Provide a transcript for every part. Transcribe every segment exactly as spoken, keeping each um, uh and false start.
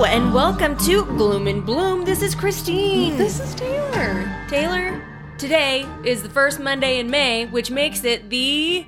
and welcome to Gloom and Bloom. This is Christine. This is Taylor. Taylor, today is the first Monday in May, which makes it the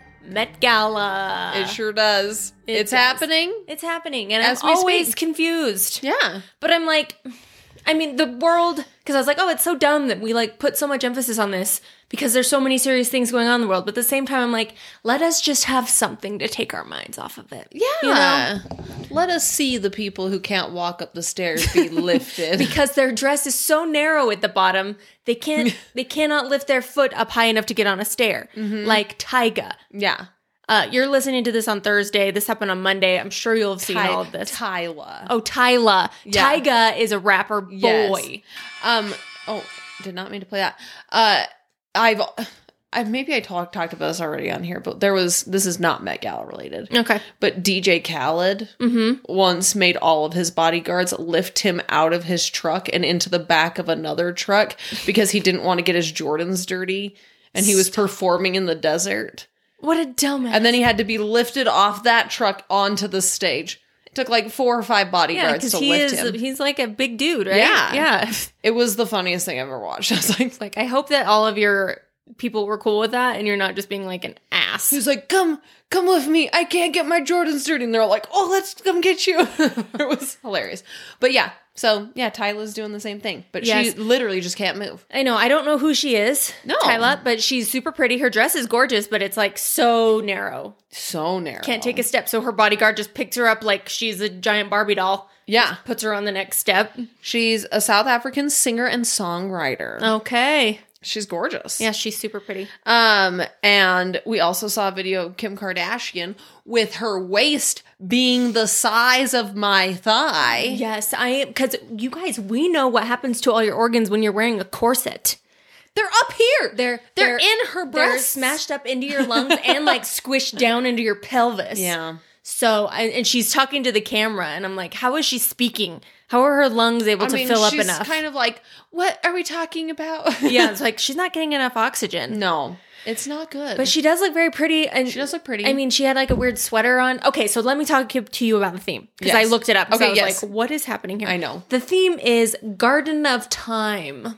Met Gala. It sure does. It it's does. happening. It's happening, and As I'm we always speak. confused. Yeah. But I'm like, I mean, the world, because I was like, oh, it's so dumb that we like put so much emphasis on this because there's so many serious things going on in the world. But at the same time, I'm like, let us just have something to take our minds off of it. Yeah. You know? Let us see the people who can't walk up the stairs be lifted. Because their dress is so narrow at the bottom, they can't, they cannot lift their foot up high enough to get on a stair. Mm-hmm. Like Tyga. Yeah. Uh, you're listening to this on Thursday. This happened on Monday. I'm sure you'll have seen Ty- all of this. Tyla. Oh, Tyla. Yeah. Tyga is a rapper boy. Yes. Um. Oh, did not mean to play that. Uh, I've, I maybe I talked talked about this already on here, but there was this is not Met Gala related. Okay. But D J Khaled Mm-hmm. once made all of his bodyguards lift him out of his truck and into the back of another truck because he didn't want to get his Jordans dirty, and he was performing in the desert. What a dumbass. And then he had to be lifted off that truck onto the stage. It took like four or five yeah, bodyguards because to he lift is, him. he's like a big dude, right? Yeah. Yeah. It was the funniest thing I ever watched. I was like, Like, I hope that all of your people were cool with that and you're not just being like an ass. he was like, come, come with me. I can't get my Jordans dirty. And they're all like, oh, let's come get you. It was hilarious. But yeah, so yeah, Tyla's doing the same thing. But Yes. she literally just can't move. I know. I don't know who she is. No. Tyla, but she's super pretty. Her dress is gorgeous, but it's like so narrow. So narrow. Can't take a step. So her bodyguard just picks her up like she's a giant Barbie doll. Yeah. Puts her on the next step. She's a South African singer and songwriter. Okay. She's gorgeous. Yeah, she's super pretty. Um, and we also saw a video of Kim Kardashian with her waist being the size of my thigh. Yes, I because you guys, we know what happens to all your organs when you're wearing a corset. They're up here. They're They're, they're, in her they're breasts. smashed up into your lungs and like squished down into your pelvis. Yeah. So, I, and she's talking to the camera, and I'm like, how is she speaking? How are her lungs able I to mean, fill up she's enough? kind of like, what are we talking about? Yeah, it's like she's not getting enough oxygen. No, it's not good. But she does look very pretty, and She does look pretty. I mean, she had like a weird sweater on. Okay, so let me talk to you about the theme because I Yes. looked it up. Because Okay, I was yes. like, what is happening here? I know. The theme is Garden of Time.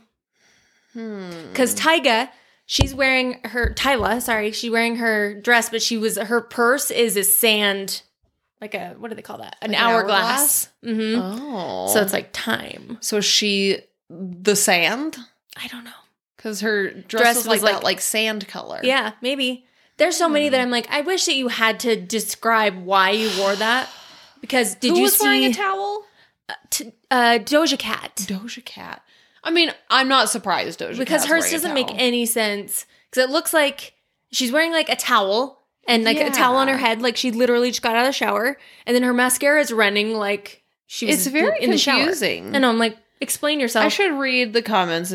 Hmm. Because Tyga, she's wearing her Tyla, sorry, she's wearing her dress, but she was her purse is a sand, like a what do they call that? An Like an hourglass. Mm-hmm. Oh. So it's like time. So is she the sand? I don't know. Because her dress, Dress was, was like, like- that, like sand color. Yeah, maybe. There's so many that I'm like, I wish that you had to describe why you wore that. Because did Who you was see wearing a towel? t- uh, Doja Cat? Doja Cat. I mean, I'm not surprised Doja Because Cat's hers wearing a doesn't make towel. any sense. Because it looks like she's wearing like a towel and like Yeah. a towel on her head, like she literally just got out of the shower, and then her mascara is running like she was It's very in the shower. confusing. I know. I'm like, explain yourself. I should read the comments.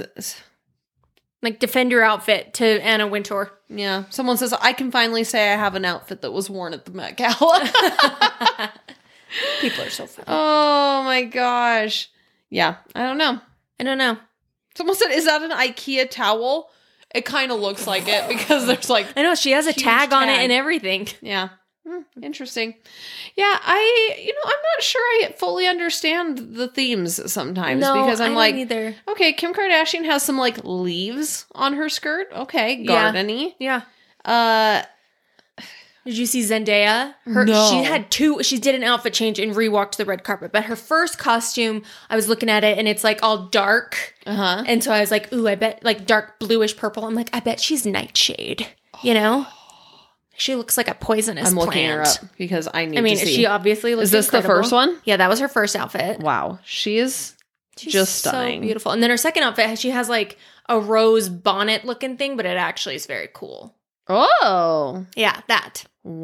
Like, defend your outfit to Anna Wintour. Yeah. Someone says, I can finally say I have an outfit that was worn at the Met Gala. People are so funny. Oh my gosh. Yeah. I don't know. I don't know. Someone said, is that an IKEA towel? It kind of looks like it because there's like, I know she has a Huge tag on it tag. and everything. yeah. Hmm, interesting. Yeah. I, you know, I'm not sure I fully understand the themes sometimes No, because I'm I like, don't either. okay, Kim Kardashian has some like leaves on her skirt. Okay. Yeah. Gardeny. Yeah. Uh, Did you see Zendaya? Her No. she had two she did an outfit change and rewalked the red carpet. But her first costume, I was looking at it and it's like all dark. uh-huh. And so I was like, ooh, I bet like dark bluish purple. I'm like, I bet she's Nightshade. You know? She looks like a poisonous I'm looking her plant. up because I need I mean, to see. she obviously looks Is this the incredible. first one? Yeah, that was her first outfit. Wow. She is She's just so stunning. beautiful. And then her second outfit, she has like a rose bonnet looking thing, but it actually is very cool. Oh. Yeah, that.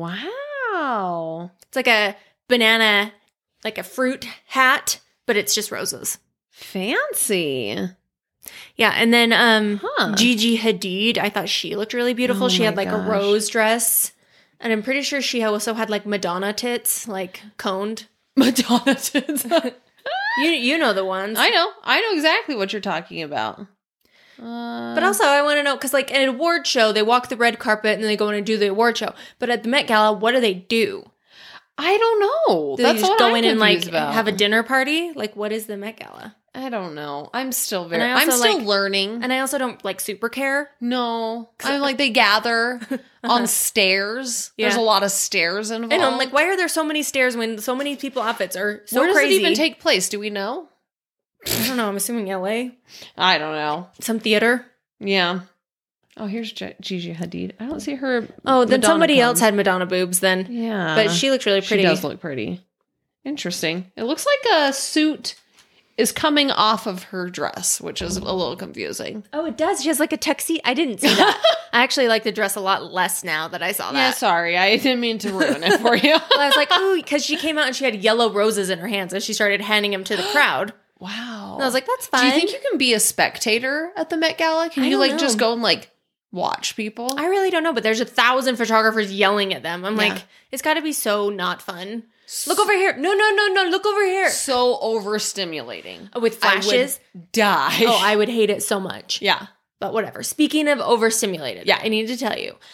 Wow. It's like a banana, like a fruit hat, but it's just roses. Fancy. Yeah, and then um Huh. Gigi Hadid, I thought she looked really beautiful. Oh she my had like gosh. a rose dress. And I'm pretty sure she also had like Madonna tits, like coned. Madonna tits. You you know the ones. I know. I know exactly what you're talking about. Uh, But also, I want to know, because like at an award show, they walk the red carpet and then they go in and do the award show. But at the Met Gala, what do they do? I don't know. Do That's you just what go I'm in and like confused about. have a dinner party? Like, what is the Met Gala? I don't know. I'm still very. And I I'm also, still like- learning. And I also don't like super care. No, I'm like they gather on stairs. There's Yeah. a lot of stairs involved. And I'm like, why are there so many stairs when so many people outfits are so where does crazy? it even take place? Do we know? I don't know. I'm assuming L A, I don't know. some theater. Yeah. Oh, here's G- Gigi Hadid. I don't see her. Oh, then Madonna somebody come. else had Madonna boobs. Then, Yeah, but she looks really pretty. She does look pretty. Interesting. It looks like a suit is coming off of her dress, which is a little confusing. Oh, it does. She has like a tuxedo. I didn't see that. I actually like the dress a lot less now that I saw that. Yeah, sorry. I didn't mean to ruin it for you. Well, I was like, oh, because she came out and she had yellow roses in her hands and she started handing them to the crowd. Wow. And I was like, that's fine. Do you think you can be a spectator at the Met Gala? Can I you don't like know. just go and like watch people? I really don't know, but there's a thousand photographers yelling at them. I'm Yeah. like, it's got to be so not fun. Look over here. No, no, no, no. Look over here. So overstimulating. With flashes. I would die. Oh, I would hate it so much. yeah. But whatever. Speaking of overstimulated, Yeah. I need to tell you.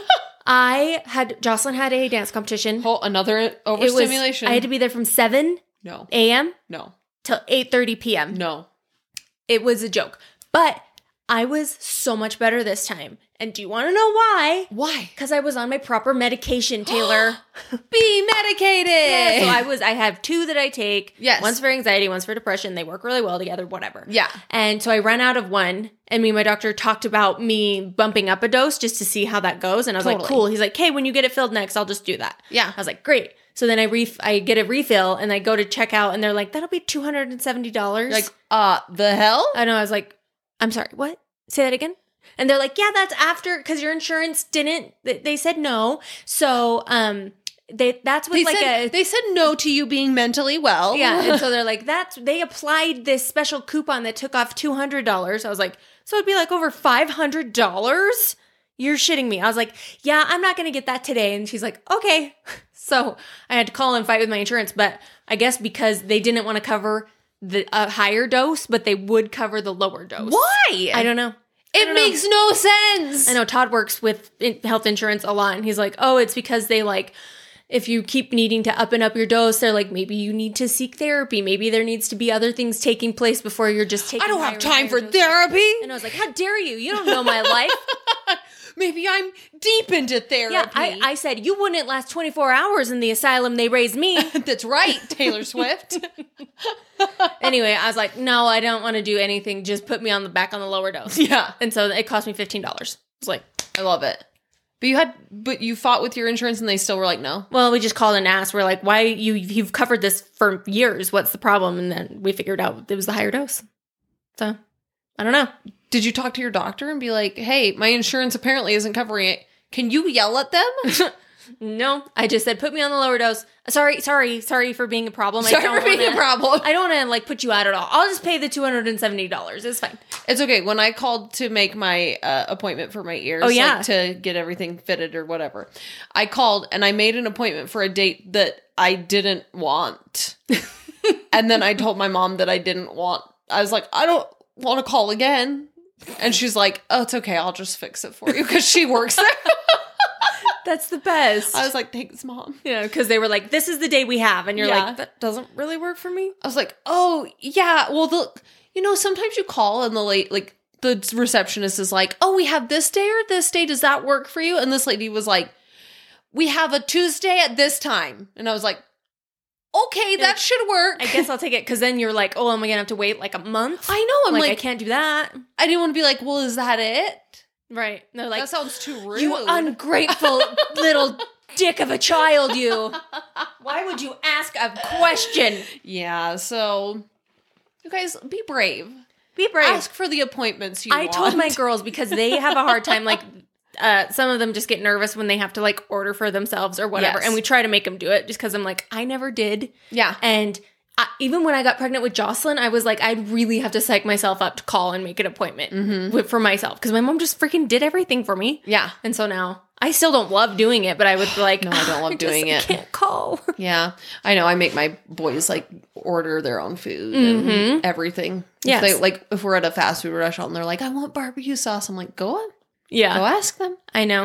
I had, Jocelyn had a dance competition. Whole, another It was, overstimulation. I had to be there from seven no. a.m. No. till eight thirty p.m. No. It was a joke. But I was so much better this time. And do you want to know why? Why? Because I was on my proper medication, Taylor. Be medicated. Yeah, so I was, I have two that I take. Yes. One's for anxiety, one's for depression. They work really well together, whatever. Yeah. And so I ran out of one, and me and my doctor talked about me bumping up a dose just to see how that goes. And I was like, Totally. cool. He's like, hey, when you get it filled next, I'll just do that. Yeah. I was like, great. So then I ref- I get a refill, and I go to check out, and they're like, that'll be two hundred seventy dollars. Like, uh, the hell? I know. I was like, I'm sorry, what? Say that again? And they're like, yeah, that's after, because your insurance didn't, they, they said no. So, um, they, that's with They like said, a, they said no to you being mentally well. yeah. And so they're like, that's, they applied this special coupon that took off two hundred dollars. I was like, so it'd be like over five hundred dollars? You're shitting me. I was like, yeah, I'm not going to get that today. And she's like, okay. So I had to call and fight with my insurance, but I guess because they didn't want to cover the a higher dose, but they would cover the lower dose. Why? I don't know. It don't know. makes no sense. I know Todd works with in- health insurance a lot, and he's like, oh, it's because they like, if you keep needing to up and up your dose, they're like, maybe you need to seek therapy. Maybe there needs to be other things taking place before you're just taking I don't higher have and time higher for doses. therapy. And I was like, how dare you? You don't know my life. Maybe I'm deep into therapy. Yeah, I, I said, you wouldn't last twenty-four hours in the asylum they raised me. That's right, Taylor Swift. Anyway, I was like, no, I don't want to do anything. Just put me on the back on the lower dose. Yeah. And so it cost me fifteen dollars. I was like, I love it. But you had, but you fought with your insurance and they still were like, no. well, we just called and asked. We're like, why you you've covered this for years? What's the problem? And then we figured out it was the higher dose. So I don't know. Did you talk to your doctor and be like, hey, my insurance apparently isn't covering it. Can you yell at them? No, I just said put me on the lower dose. Sorry, sorry, sorry for being a problem. Sorry I don't for being wanna, a problem. I don't want to like put you out at all. I'll just pay the two hundred and seventy dollars. It's fine. It's okay. When I called to make my uh, appointment for my ears, Oh, yeah. like, to get everything fitted or whatever, I called and I made an appointment for a date that I didn't want. And then I told my mom that I didn't want. I was like, I don't want to call again. And she's like, oh, it's okay. I'll just fix it for you because she works there. That's the best. I was like, thanks, Mom. Yeah, because they were like, this is the day we have, and you're Yeah. like, that doesn't really work for me. I was like, oh, yeah. Well, the you know, sometimes you call and the late, like, the receptionist is like, oh, we have this day or this day. Does that work for you? And this lady was like, we have a Tuesday at this time. And I was like, okay, that like, should work. I guess I'll take it because then you're like, oh, am I gonna have to wait like a month? I know. I'm like, like, I can't do that. I didn't want to be like, well, is that it? Right? They're like, That sounds too rude. you ungrateful little dick of a child, you. Why would you ask a question? Yeah. So, you guys, be brave. Be brave. Ask for the appointments you I want. told my girls because they have a hard time, like, uh, some of them just get nervous when they have to, like, order for themselves or whatever. Yes. And we try to make them do it just because I'm like, I never did. Yeah. And I, even when I got pregnant with Jocelyn, I was like, I'd really have to psych myself up to call and make an appointment Mm-hmm. with, for myself because my mom just freaking did everything for me. Yeah. And so now I still don't love doing it, but I would be like, No, I don't love just doing it. can't call. Yeah, I know. I make my boys like order their own food and everything. Yes. If they, like if we're at a fast food restaurant and they're like, "I want barbecue sauce," I'm like, "Go on, Yeah. go ask them." I know.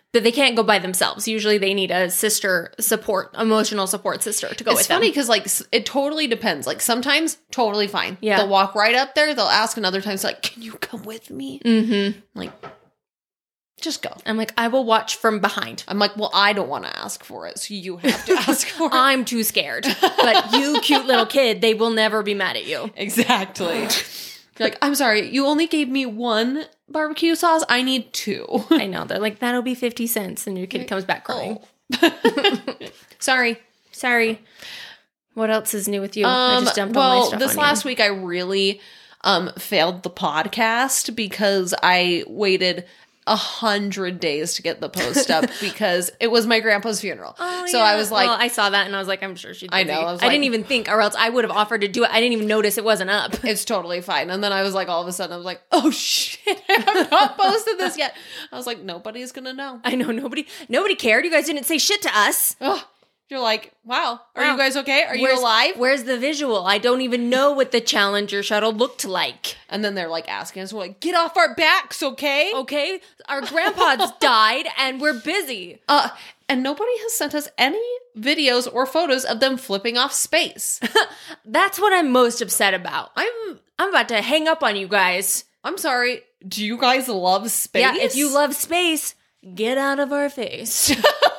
But they can't go by themselves. Usually they need a sister support, emotional support sister to go It's with funny them. because, like, s- it totally depends. Like, sometimes, totally fine. Yeah. They'll walk right up there. They'll ask, and other times, like, can you come with me? Mm-hmm. Like, just go. I'm like, I will watch from behind. I'm like, well, I don't want to ask for it, so you have to ask for it. I'm too scared. But you, cute little kid, they will never be mad at you. Exactly. You're like, I'm sorry, you only gave me one barbecue sauce. I need two. I know. They're like, that'll be fifty cents. And your kid comes back crying. Oh. Sorry. Sorry. What else is new with you? I Um, just dumped all my well, stuff this on last you. week I really um failed the podcast because I waited a hundred days to get the post up because it was my grandpa's funeral. Oh, so yeah. I was like, well, I saw that and I was like, I'm sure she's I busy. know, I was I didn't like- even think, or else I would have offered to do it. I didn't even notice it wasn't up. it's totally fine. And then I was like, all of a sudden, I was like, oh shit, I have not posted this yet. I was like, nobody's gonna know. I know nobody, nobody cared. You guys didn't say shit to us. Ugh. You're like, wow, are Wow. you guys okay? Are Where's- you alive? Where's the visual? I don't even know what the Challenger shuttle looked like. And then they're like asking us, we're like, get off our backs, okay? Okay, our grandpa's died and we're busy. Uh, and nobody has sent us any videos or photos of them flipping off space. That's what I'm most upset about. I'm I'm about to hang up on you guys. I'm sorry. Do you guys love space? Yeah, if you love space, get out of our face.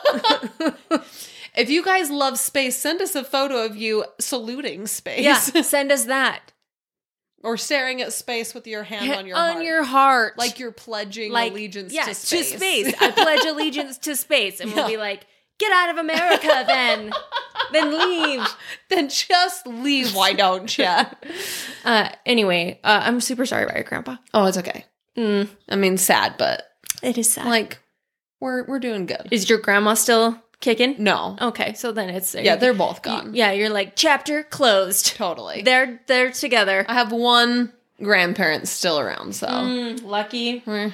If you guys love space, send us a photo of you saluting space. Yeah, send us that. Or staring at space with your hand on your on heart. your heart. Like you're pledging Like, allegiance yeah, to space. To space. I pledge allegiance to space. And we'll Yeah. be like, get out of America then. Then leave. Then just leave. Why don't you? Uh, anyway, uh, I'm super sorry about your grandpa. Oh, it's okay. Mm, I mean, sad, but it is sad. like we're we're doing good. Is your grandma still kicking? No. Okay, so then it's Yeah, they're both gone. Yeah, you're like chapter closed. Totally. They're they're together. I have one grandparent still around, so Mm, lucky. we're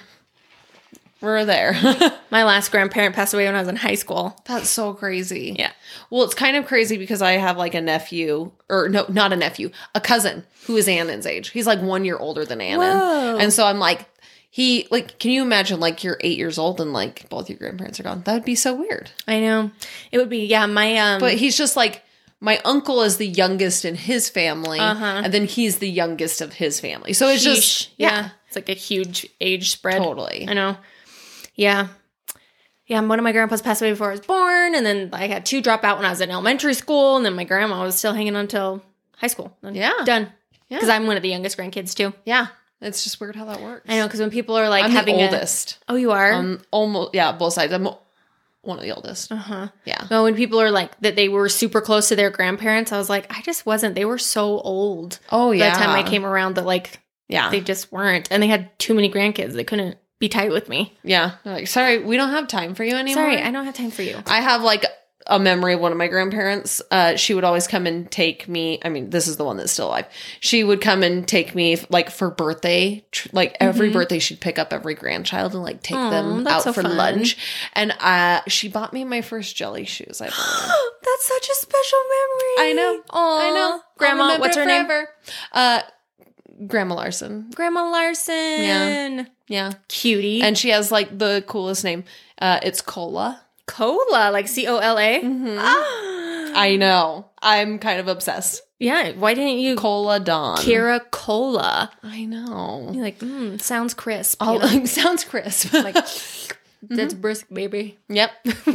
we're there. My last grandparent passed away when I was in high school. That's so crazy. Yeah. Well, it's kind of crazy because I have like a nephew, or no, not a nephew, a cousin who is Annan's age. He's like one year older than Annan. Whoa. And so I'm like, he, like, can you imagine like you're eight years old and like both your grandparents are gone? That would be so weird. I know. It would be, yeah, my um But he's just like, my uncle is the youngest in his family, Uh-huh. and then he's the youngest of his family. So it's sheesh. just, yeah. yeah, It's like a huge age spread. totally. I know. Yeah. Yeah, one of my grandpas passed away before I was born, and then I had two drop out when I was in elementary school, and then my grandma was still hanging on until high school. And Yeah. Done. Yeah. Because I'm one of the youngest grandkids, too. Yeah. It's just weird how that works. I know, because when people are like I'm having the a- oldest. Oh, you are? Um, almost, yeah, both sides. I'm one of the oldest. uh-huh. Yeah. No, when people are like that they were super close to their grandparents, I was like, I just wasn't. They were so old. Oh, By yeah. the time I came around that like Yeah. they just weren't. And they had too many grandkids. They couldn't be tight with me. Yeah. They're like, sorry, we don't have time for you anymore. Sorry, I don't have time for you. I have like a memory of one of my grandparents. Uh, she would always come and take me. I mean, this is the one that's still alive. She would come and take me like for birthday. Tr- like every birthday, she'd pick up every grandchild and like take Aw, them that's out so for fun. lunch. And uh, she bought me my first jelly shoes, I believe. That's such a special memory. I know. Aw. I know. I'll Grandma, remember what's it her name? forever. Uh, Grandma Larson. Grandma Larson. Yeah. Yeah. Cutie. And she has like the coolest name. Uh, it's Cola. Cola, like C O L A. Mhm. Ah. I know. I'm kind of obsessed. Yeah, why didn't you Cola Dawn. Kira Cola? I know. You're like, mm, sounds crisp. you Oh, know? sounds crisp. Like, that's brisk, baby. Yep.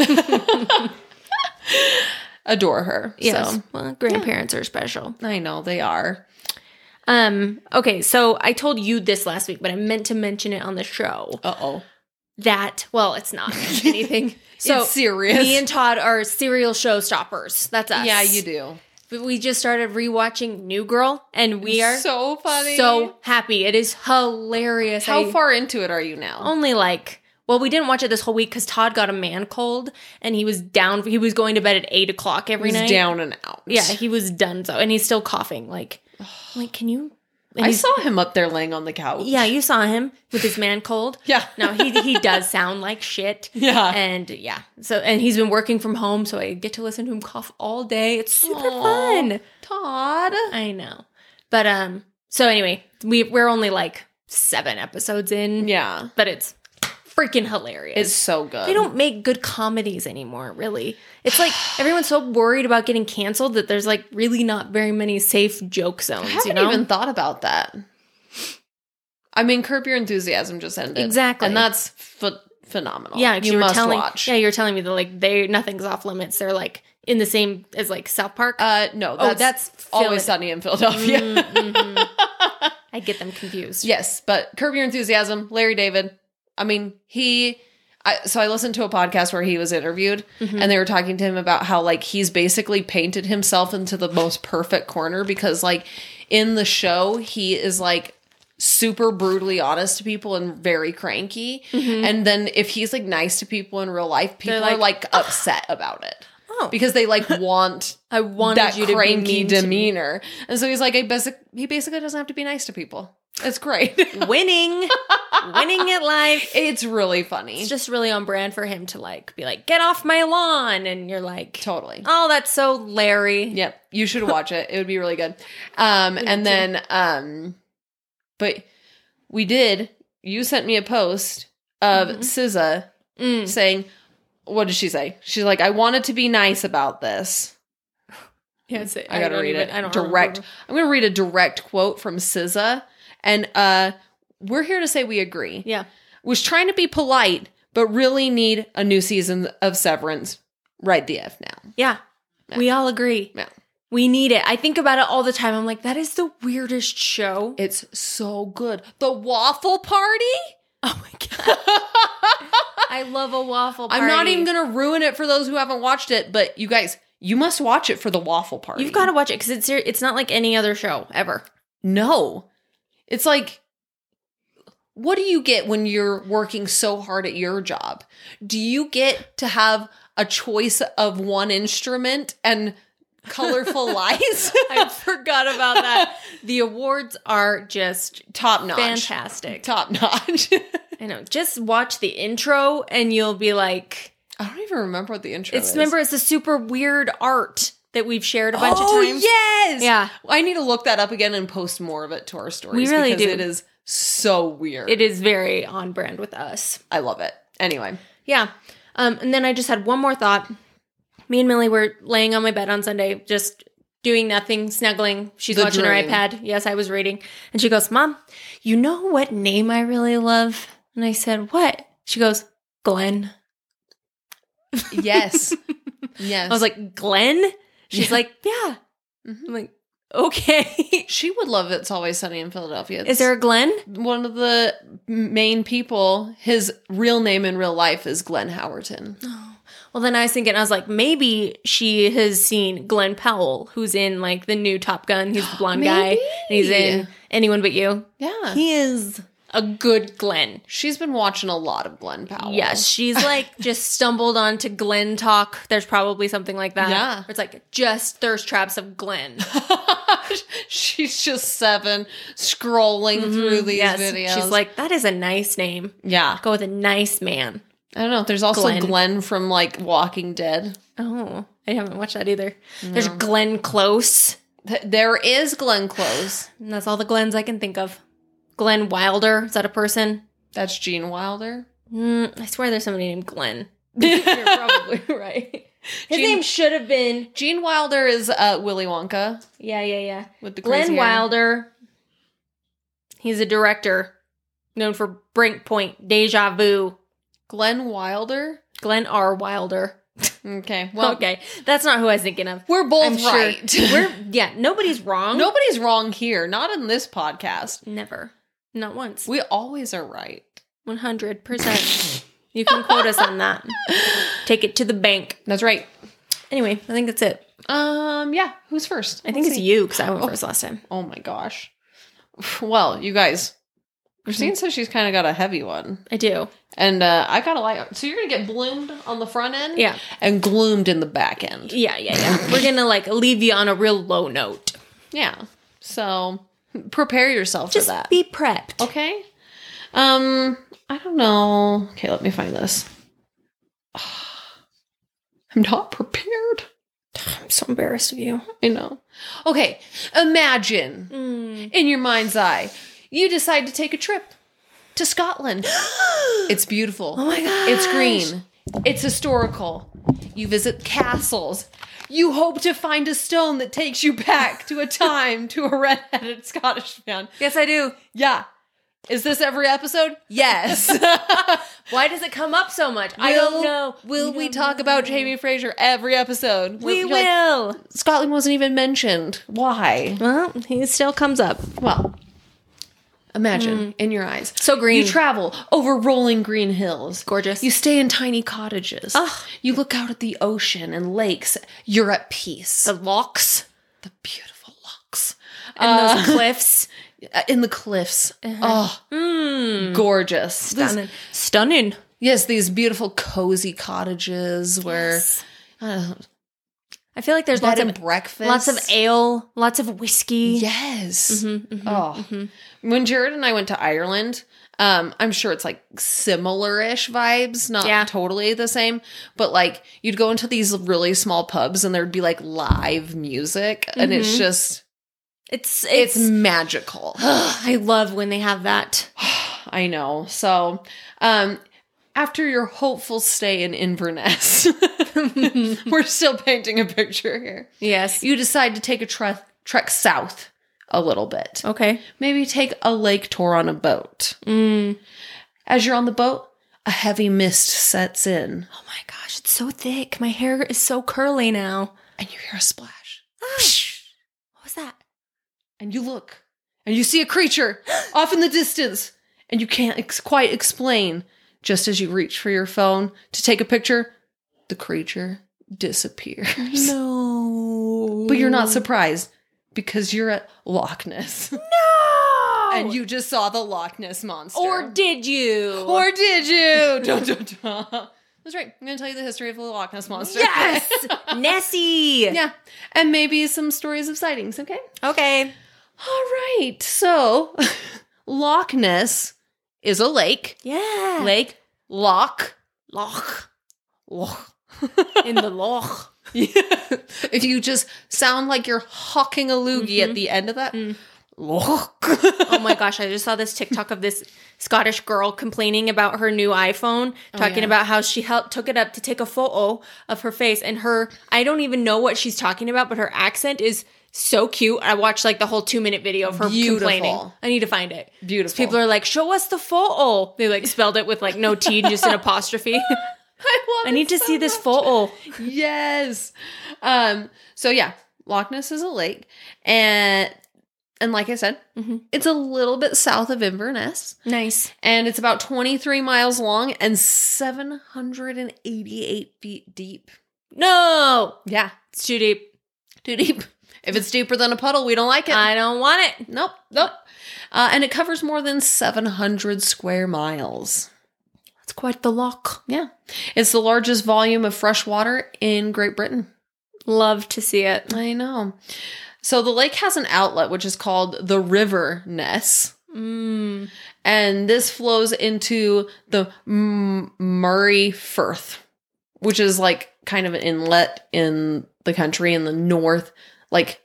Adore her. Yes. So Well, grandparents are special. I know they are. Um, okay, so I told you this last week, but I meant to mention it on the show. Uh oh. That, well, it's not anything. So It's serious. me and Todd are serial showstoppers. That's us. Yeah, you do. But we just started rewatching New Girl, and we are so funny. so happy. It is hilarious. how I- far into it are you now? Only like, well, we didn't watch it this whole week because Todd got a man cold, and he was down. He was going to bed at eight o'clock every He's night. down and out. Yeah, he was done. So, and he's still coughing. Like, like, can you? and I he's- saw him up there laying on the couch. Yeah, you saw him with his man cold. Yeah. No, he he does sound like shit. Yeah. And yeah. So and he's been working from home, so I get to listen to him cough all day. It's super Aw. fun. Todd. I know. But um so anyway, we we're only like seven episodes in. Yeah. But it's freaking hilarious. It's so good. They don't make good comedies anymore, really. It's like everyone's so worried about getting canceled that there's like really not very many safe joke zones, I haven't you know? even thought about that. I mean, Curb Your Enthusiasm just ended. Exactly. And that's ph- phenomenal. Yeah, you you were must telling, watch. Yeah, you're telling me that like they nothing's off limits. They're like in the same as like South Park. Uh, no, that's, oh, that's Always Phil- Sunny in Philadelphia. Mm-hmm. I get them confused. Yes, but Curb Your Enthusiasm, Larry David. I mean, he... I, so I listened to a podcast where he was interviewed, Mm-hmm. and they were talking to him about how, like, he's basically painted himself into the most perfect corner because, like, in the show, he is, like, super brutally honest to people and very cranky. Mm-hmm. And then if he's, like, nice to people in real life, people like, are, like, upset about it. Oh, Because they, like, want... I wanted that you to be cranky mean to me. demeanor. And so he's like, I basic, he basically doesn't have to be nice to people. It's great. Winning, winning at life. It's really funny. It's just really on brand for him to like be like, get off my lawn, and you're like, Totally. oh, that's so Larry. Yep. You should watch it. It would be really good. Um, and then, um, but we did, you sent me a post of Mhm. S Z A Mm. saying, what did she say? She's like, I wanted to be nice about this. Yeah, it's, I gotta don't read even- it. I don't direct. remember. I'm gonna read a direct quote from S Z A, and uh, we're here to say we agree. Yeah. Was trying to be polite, but really need a new season of Severance right the F now. Yeah. Yeah. We all agree. Yeah. We need it. I think about it all the time. I'm like, that is the weirdest show. It's so good. The Waffle Party? Oh my God. I love a waffle party. I'm not even going to ruin it for those who haven't watched it, but you guys, you must watch it for the Waffle Party. You've got to watch it because it's it's not like any other show ever. No. It's like, what do you get when you're working so hard at your job? Do you get to have a choice of one instrument and colorful lights? I forgot about that. The awards are just Top notch. fantastic. Top notch. I know. Just watch the intro and you'll be like, I don't even remember what the intro it's is. remember it's the super weird art that we've shared a bunch oh, of times. yes! Yeah. I need to look that up again and post more of it to our stories. We really because do. It is so weird. It is very on brand with us. I love it. Anyway. Yeah. Um, and then I just had one more thought. Me and Millie were laying on my bed on Sunday, just doing nothing, snuggling. She's The watching dream. her iPad. Yes, I was reading. And she goes, Mom, you know what name I really love? And I said, what? She goes, Glenn. Yes. Yes. I was like, Glenn? She's Yeah. like, yeah. Mhm. I'm like, okay. She would love It's Always Sunny in Philadelphia. Is there a Glenn? One of the main people, his real name in real life is Glenn Howerton. Well, then I was thinking, I was like, maybe she has seen Glenn Powell, who's in like the new Top Gun. He's the blonde guy. And he's in Anyone But You. Yeah. He is a good Glenn. She's been watching a lot of Glenn Powell. Yes, she's like just stumbled onto Glenn talk. There's probably something like that. Yeah. Where it's like just thirst traps of Glenn. She's just seven, scrolling through these yes. videos. She's like, that is a nice name. yeah. Go with a nice man. I don't know. There's also Glenn. Glenn, from like Walking Dead. Oh, I haven't watched that either. There's Glenn Close. Th- there is Glenn Close. And that's all the Glens I can think of. Glenn Wilder. Is that a person? That's Gene Wilder. Mm, I swear there's somebody named Glenn. You're probably right. His Gene- name should have been. Gene Wilder is uh, Willy Wonka Yeah, yeah, yeah. with the crazy Glenn hair. Wilder. He's a director known for Breakpoint, Deja Vu. Glenn Wilder. Glenn R. Wilder. Okay. Well, Okay, that's not who I was thinking of. we're both I'm sure. right. We're yeah. Nobody's wrong. Nobody's wrong here. Not in this podcast. Never. Not once. We always are right. One hundred percent. You can quote us on that. Take it to the bank. That's right. Anyway, I think that's it. Um. Yeah. Who's first? I think Let's it's see. you because I went first last time. Oh my gosh. Well, you guys, Christine says she's kind of got a heavy one, I do. and uh, I got a light. So you're gonna get bloomed on the front end, Yeah. and gloomed in the back end. Yeah, yeah, yeah. We're gonna like leave you on a real low note. Yeah. So prepare yourself Just for that. be prepped. Okay. Um, I don't know. Okay, let me find this. I'm not prepared. I'm so embarrassed of you. I know. Okay, imagine Mm. in your mind's eye, you decide to take a trip. to Scotland. It's beautiful. Oh my gosh. It's green. It's historical. You visit castles. You hope to find a stone that takes you back to a time to a red-headed Scottish man. Yes, I do. Yeah. Is this every episode? Yes. Why does it come up so much? Will, I don't know. Will we, we don't talk know. about Jamie Fraser every episode? We You're will. like, Scotland wasn't even mentioned. Why? Well, he still comes up. Well, imagine in your eyes. So green. You travel over rolling green hills. Gorgeous. You stay in tiny cottages. Ugh. You look out at the ocean and lakes. You're at peace. The locks The beautiful locks. and those cliffs. In the cliffs. Oh, Mm. gorgeous. This- Stunning. Stunning. yes, these beautiful cozy cottages where Yes. uh, I feel like there's bed lots and of breakfast. lots of ale, lots of whiskey. Yes. Mm-hmm, oh. When Jared and I went to Ireland, um, I'm sure it's like similar-ish vibes, not Yeah. totally the same, but like you'd go into these really small pubs and there'd be like live music and it's just It's it's it's. magical. I love when they have that. I know. So, um after your hopeful stay in Inverness, we're still painting a picture here. Yes. You decide to take a tre- trek south a little bit. Okay. Maybe take a lake tour on a boat. Mm. As you're on the boat, a heavy mist sets in, Oh my gosh, it's so thick. My hair is so curly now. and you hear a splash. What was that? And you look, and you see a creature off in the distance, and you can't ex- quite explain. Just as you reach for your phone to take a picture, the creature disappears. No. But you're not surprised because you're at Loch Ness. No. And you just saw the Loch Ness monster. Or did you? Or did you? Dun, dun, dun. That's right. I'm going to tell you the history of the Loch Ness monster. Yes. Nessie. Yeah. And maybe some stories of sightings, okay? Okay. All right. So, Loch Ness is a lake. Yeah. Lake. Loch. Loch. Loch. In the loch. Yeah. If you just sound like you're hawking a loogie at the end of that. Loch. Oh my gosh, I just saw this TikTok of this Scottish girl complaining about her new iPhone, talking yeah. about how she helped took it up to take a photo of her face, and her I don't even know what she's talking about, but her accent is so cute. I watched like the whole two minute video of her Beautiful. complaining. I need to find it. Beautiful. People are like, show us the photo. They like spelled it with like no T, just an apostrophe. I love I need to it so see this much. photo. Yes. Um, so yeah, Loch Ness is a lake. And and like I said, Mhm. it's a little bit south of Inverness. Nice. And it's about twenty-three miles long and seven hundred eighty-eight feet deep. No, Yeah. it's too deep. Too deep. If it's deeper than a puddle, we don't like it. I don't want it. nope. Nope. Uh, and it covers more than seven hundred square miles. It's quite the loch. Yeah. It's the largest volume of fresh water in Great Britain. Love to see it. I know. So the lake has an outlet, which is called the River Ness. Mm. And this flows into the M- Murray Firth, which is like kind of an inlet in the country in the north. Like,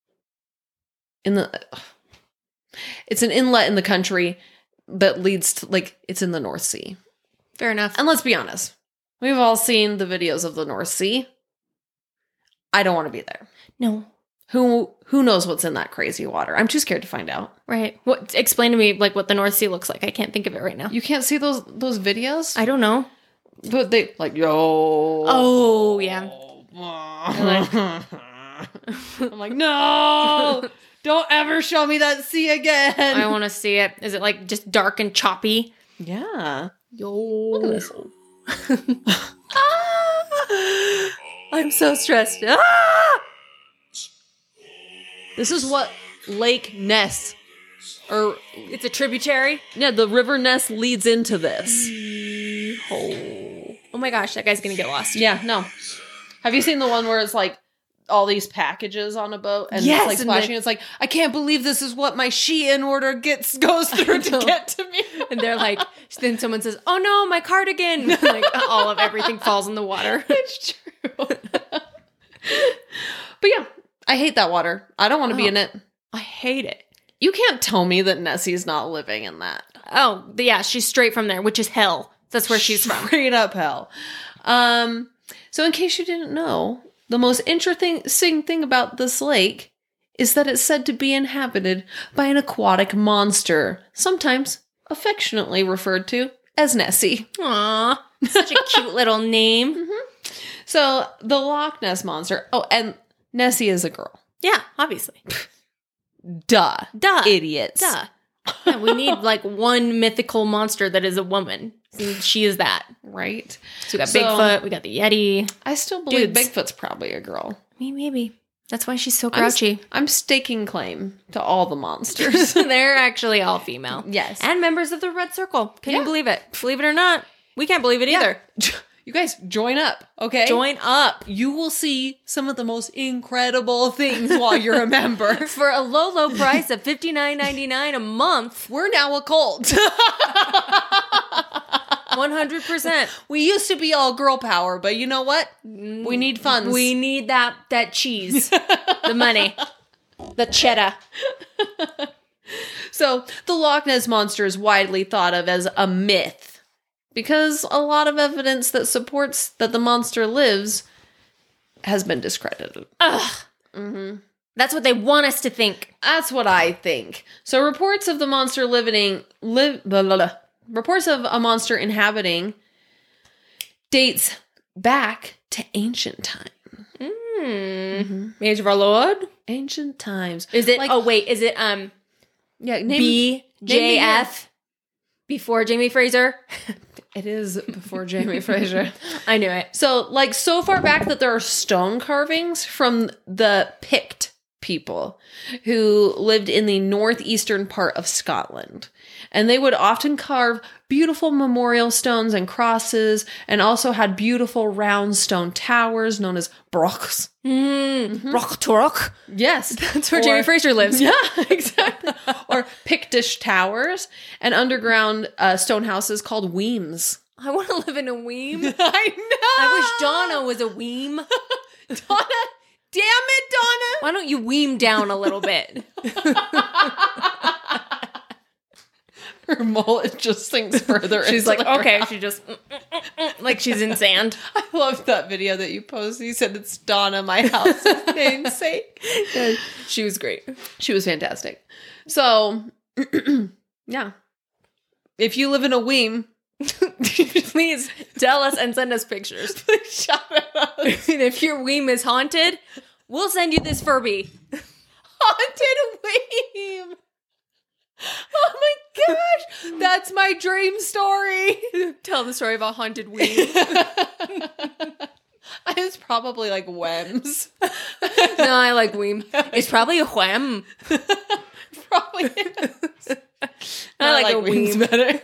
in the... It's an inlet in the country that leads to, like, it's in the North Sea. Fair enough. And let's be honest. We've all seen the videos of the North Sea. I don't want to be there. No. Who who knows what's in that crazy water? I'm too scared to find out. Right. What? Explain to me like what the North Sea looks like. I can't think of it right now. You can't see those those videos? I don't know. But they like yo. Oh yeah. I'm like, no, don't ever show me that sea again. I want to see it. Is it like just dark and choppy? Yeah. Yo. Look at this. I'm so stressed. Ah! This is what Lake Ness, or It's a tributary. yeah, the River Ness leads into this. Oh my gosh, that guy's gonna get lost. Yeah, no. Have you seen the one where it's like all these packages on a boat and Yes, it's like and splashing? the- It's like, I can't believe this is what my Shein order gets goes through to know. get to me. And they're like, then someone says, "Oh no, my cardigan!" Like all of everything falls in the water. It's true. But yeah, I hate that water. I don't want to be Oh. in it. I hate it. You can't tell me that Nessie's not living in that. Oh, yeah, she's straight from there, which is hell. That's where she's from. Straight up hell. Um, so in case you didn't know, the most interesting thing about this lake is that it's said to be inhabited by an aquatic monster, sometimes affectionately referred to as Nessie. Aw, such a cute little name. Mm-hmm. So the Loch Ness Monster. Oh, and Nessie is a girl. Yeah, obviously. Duh. Duh. Idiots. Duh. Yeah, we need like one mythical monster that is a woman. She is that. Right. So we got So- Bigfoot, we got the Yeti. I still believe Dudes. Bigfoot's probably a girl. I mean, maybe. That's why she's so I'm s- grouchy. I'm staking claim to all the monsters. They're actually all female. Yes. And members of the Red Circle. Can Yeah. you believe it? Believe it or not, we can't believe it either. You guys join up, okay? Join up. You will see some of the most incredible things while you're a member. For a low, low price of fifty-nine ninety-nine a month. We're now a cult. one hundred percent. We used to be all girl power, but you know what? We need funds. We need that that cheese. The money. The cheddar. So the Loch Ness Monster is widely thought of as a myth because a lot of evidence that supports that the monster lives has been discredited. Ugh. Mm-hmm. That's what they want us to think. That's what I think. So reports of the monster living, live, blah, blah, blah. reports of a monster inhabiting dates back to ancient time. Mm. Mm-hmm. Age of our Lord? Ancient times. Is it, Like- oh wait, is it um Yeah, name, B J F before Jamie Fraser? it is before Jamie Fraser. I knew it. So, like, so far back that there are stone carvings from the Pict people who lived in the northeastern part of Scotland. And they would often carve beautiful memorial stones and crosses, and also had beautiful round stone towers known as brochs. Mm. Rock to rock. Yes. That's where Or- Jamie Fraser lives. Yeah, exactly. Or Pictish towers and underground uh, stone houses called weems. I want to live in a weem. I know. I wish Donna was a weem. Donna. Damn it, Donna. Why don't you weem down a little bit? Her mullet just sinks further. She's into like, the okay, ground. she just, mm, mm, mm, mm, like she's in sand. I love that video that you posted. You said it's Donna, my house's namesake. She was great. She was fantastic. So, yeah. If you live in a weem, Please tell us and send us pictures. please shout at us. And if your weem is haunted, we'll send you this Furby. Haunted weem. Oh my gosh. That's my dream story. Tell the story about haunted weem. It's probably like Wems. No, I like weem. It's probably a wham. Probably is. I like a Weems weem. better.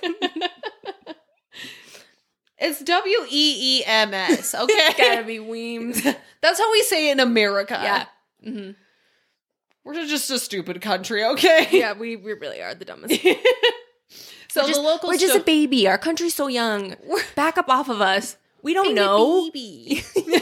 It's W E E M S, okay? It's gotta be weems. That's how we say it in America. Yeah. Mm-hmm. We're just a stupid country, okay? Yeah, we, we really are the dumbest. So We're just, the local we're just sto- a baby. Our country's so young. Back up off of us. We don't know. baby.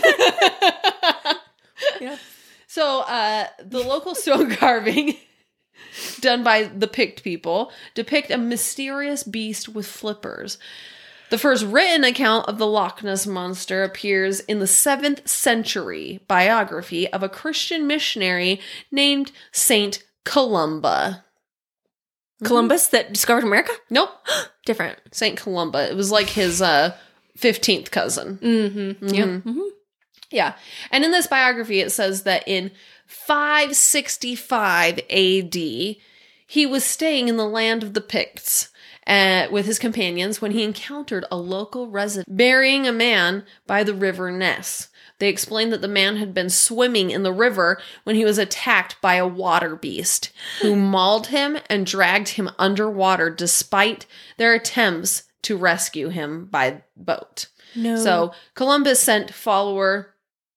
Yeah. So uh, the local stone carving done by the Pict people depict a mysterious beast with flippers. The first written account of the Loch Ness Monster appears in the seventh century biography of a Christian missionary named Saint Columba. Columbus that discovered America? Nope, Different. Saint Columba. It was like his uh, fifteenth cousin. Mm-hmm. Yeah. Mm-hmm. Yeah. And in this biography, it says that in five sixty-five A D, he was staying in the land of the Picts uh, with his companions when he encountered a local resident burying a man by the river Ness. They explained that the man had been swimming in the river when he was attacked by a water beast who mauled him and dragged him underwater despite their attempts to rescue him by boat. No. So Columbus sent follower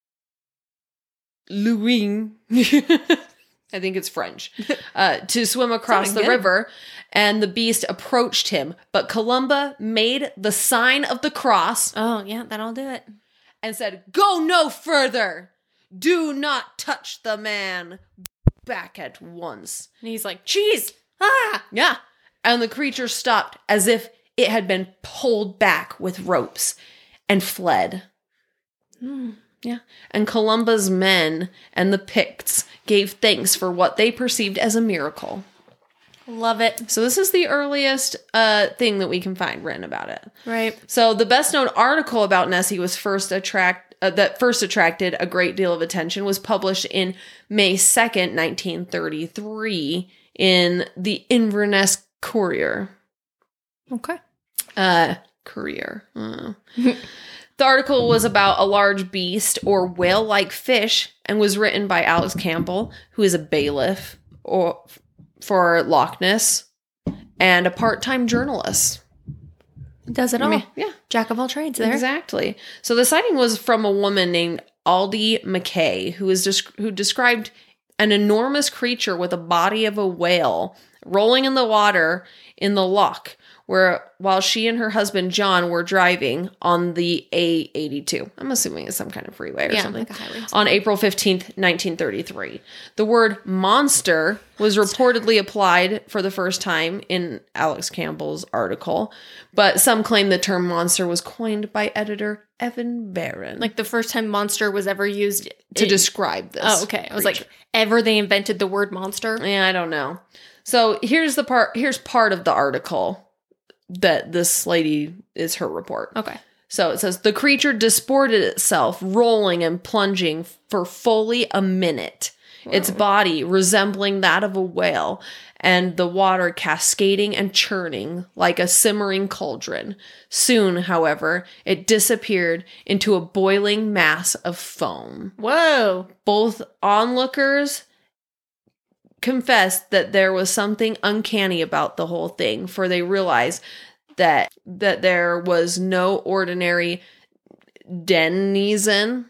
Louis, I think it's French, uh, to swim across Sounding the good. river, and the beast approached him. But Columba made the sign of the cross Oh, yeah, that'll do it. and said, "Go no further. Do not touch the man." Back at once. And he's like, cheese! Ah! Yeah. and the creature stopped as if it had been pulled back with ropes and fled. Mm. Yeah. And Columba's men and the Picts gave thanks for what they perceived as a miracle. Love it. So this is the earliest uh, thing that we can find written about it. Right. So the best known article about Nessie was first attract uh, that first attracted a great deal of attention was published in May second, nineteen thirty-three in the Inverness Courier. Okay. Uh, Courier. Uh. The article was about a large beast or whale-like fish and was written by Alex Campbell, who is a bailiff or for Loch Ness and a part-time journalist. Does it I all. mean, yeah. Jack of all trades there. Exactly. So the sighting was from a woman named Aldi McKay, who is desc- who described an enormous creature with a body of a whale rolling in the water in the loch, where while she and her husband John were driving on the A eighty-two. I'm assuming it's some kind of freeway or Yeah, something. like a highway. On April fifteenth, nineteen thirty-three. The word monster was reportedly applied for the first time in Alex Campbell's article, but some claim the term monster was coined by editor Evan Barron. Like the first time monster was ever used to in- describe this. Oh, okay. I was creature. like, ever they invented the word monster? Yeah, I don't know. So here's the part, here's part of the article that this lady is her report. Okay. So it says, the creature disported itself, rolling and plunging for fully a minute, wow. Its body resembling that of a whale, and the water cascading and churning like a simmering cauldron. Soon, however, it disappeared into a boiling mass of foam. Whoa. Both onlookers confessed that there was something uncanny about the whole thing, for they realized that that there was no ordinary denizen.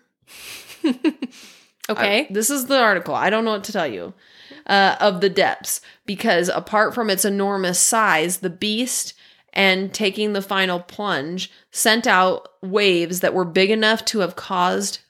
Okay. I, this is the article. I don't know what to tell you. Uh, of the depths, because apart from its enormous size, the beast, and taking the final plunge, sent out waves that were big enough to have caused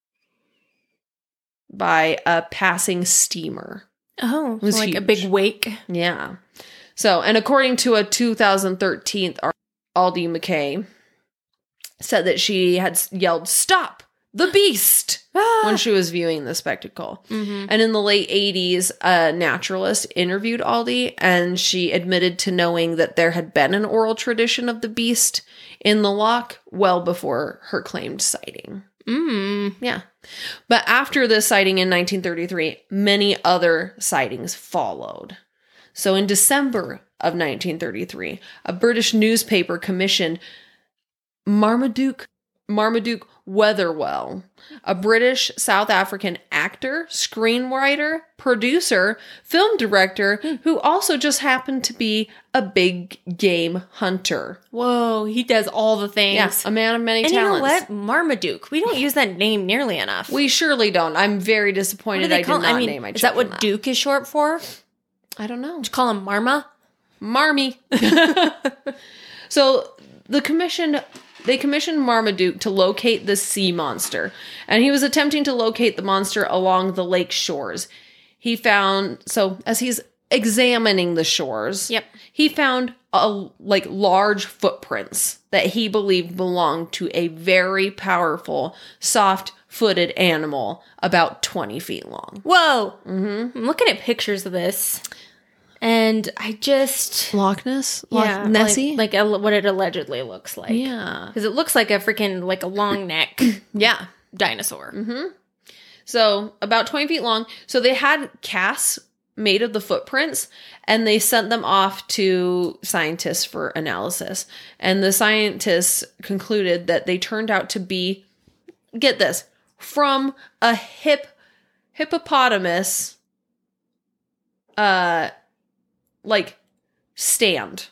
by a passing steamer. Oh, was so like huge. a big wake. Yeah. So, and according to a two thousand thirteen article, Aldi McKay said that she had yelled, "Stop the beast!" Ah. when she was viewing the spectacle. Mm-hmm. And in the late eighties, a naturalist interviewed Aldi, and she admitted to knowing that there had been an oral tradition of the beast in the loch well before her claimed sighting. Mm. Yeah. But after this sighting in nineteen thirty-three, many other sightings followed. So in December of nineteen thirty-three, a British newspaper commissioned Marmaduke Marmaduke Wetherwell, a British South African actor, screenwriter, producer, film director, who also just happened to be a big game hunter. Whoa, he does all the things. Yeah, a man of many and talents. you know what? Marmaduke. We don't use that name nearly enough. We surely don't. I'm very What do disappointed they I call did not I mean, name my is that children what Duke is short for? I don't know. Did you call him Marma? Marmy. So the commission, they commissioned Marmaduke to locate the sea monster, and he was attempting to locate the monster along the lake shores. He found, so as he's examining the shores, Yep. he found a, like large footprints that he believed belonged to a very powerful, soft-footed animal about twenty feet long. Whoa. Mm-hmm. I'm looking at pictures of this, and I just... Loch Ness? Loch yeah, Nessie? Like, like a, what it allegedly looks like. Yeah. Because it looks like a freaking, like a long neck Yeah. dinosaur. Mm-hmm. So about twenty feet long. So they had casts made of the footprints, and they sent them off to scientists for analysis. And the scientists concluded that they turned out to be, get this, from a hip hippopotamus, uh, like stand.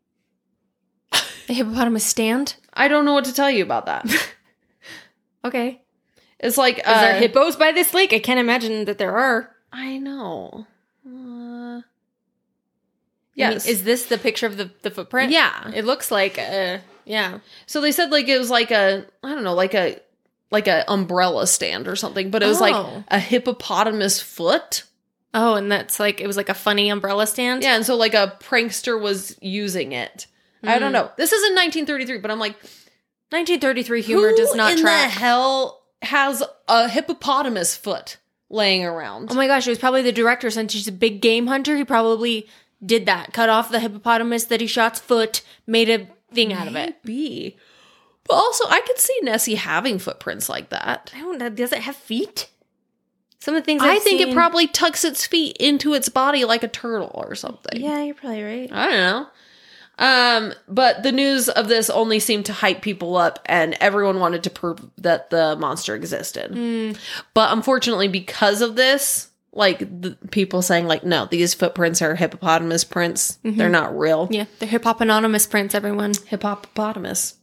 A hippopotamus stand? I don't know what to tell you about that. Okay. It's like, uh, Is there hippos by this lake? I can't imagine that there are. I know. Uh, Yes. yes. Is this the picture of the, the footprint? Yeah. It looks like a, yeah. So they said like it was like a, I don't know, like a, like a umbrella stand or something, but it was like Oh. a hippopotamus foot. Oh, and that's like, it was like a funny umbrella stand? Yeah, and so like a prankster was using it. Mm. I don't know. This is in nineteen thirty-three, but I'm like, nineteen thirty-three humor who does not in track. the hell has a hippopotamus foot laying around? Oh my gosh, it was probably the director, since he's a big game hunter. He probably did that. Cut off the hippopotamus that he shot's foot, made a thing out of it. Maybe. But also, I could see Nessie having footprints like that. I don't know. Does it have feet? Some of the things I've I think seen, it probably tucks its feet into its body like a turtle or something. Yeah, you're probably right. I don't know. Um, but the news of this only seemed to hype people up, and everyone wanted to prove that the monster existed. Mm. But unfortunately, because of this, like, the people saying, like, no, these footprints are hippopotamus prints. Mm-hmm. They're not real. Yeah, they're hippopotamus prints, everyone. Hippopotamus.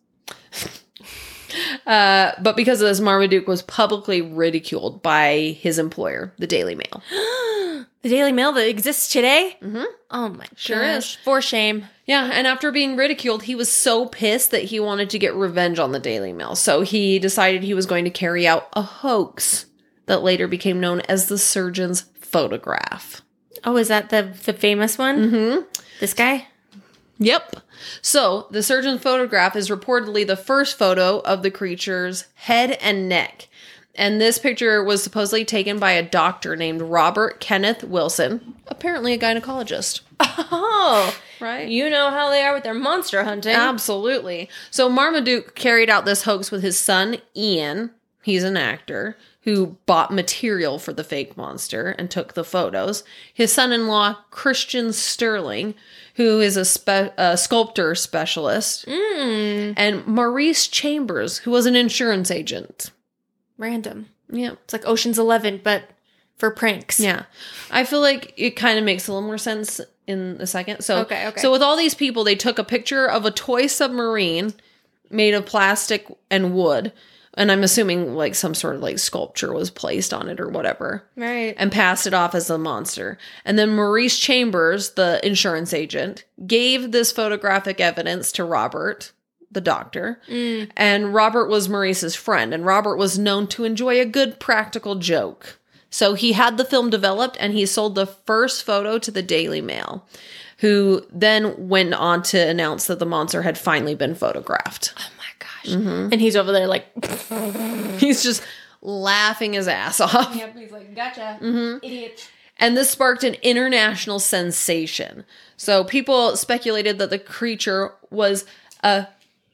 uh, but because of this, Marmaduke was publicly ridiculed by his employer, the Daily Mail. The Daily Mail that exists today? Mm-hmm. Oh my Sure gosh. is. For shame. Yeah, and after being ridiculed, he was so pissed that he wanted to get revenge on the Daily Mail. So he decided he was going to carry out a hoax that later became known as the surgeon's photograph. Oh, is that the the famous one? Mm-hmm. This guy? Yep. So the surgeon's photograph is reportedly the first photo of the creature's head and neck. And this picture was supposedly taken by a doctor named Robert Kenneth Wilson, apparently a gynecologist. Oh, Right? You know how they are with their monster hunting. Absolutely. So Marmaduke carried out this hoax with his son, Ian. He's an actor who bought material for the fake monster and took the photos. His son-in-law, Christian Sterling, who is a, spe- a sculptor specialist. Mm. And Maurice Chambers, who was an insurance agent. Random. Yeah. It's like Ocean's Eleven, but for pranks. Yeah. I feel like it kind of makes a little more sense in a second. So, Okay, okay. so with all these people, they took a picture of a toy submarine made of plastic and wood. And I'm assuming like some sort of like sculpture was placed on it or whatever. Right. And passed it off as a monster. And then Maurice Chambers, the insurance agent, gave this photographic evidence to Robert, the doctor. Mm. And Robert was Maurice's friend. And Robert was known to enjoy a good practical joke. So he had the film developed and he sold the first photo to the Daily Mail, who then went on to announce that the monster had finally been photographed. Oh my gosh. Mm-hmm. And he's over there like... He's just laughing his ass off. Yep, he's like, gotcha, Mm-hmm. idiot. And this sparked an international sensation. So people speculated that the creature was a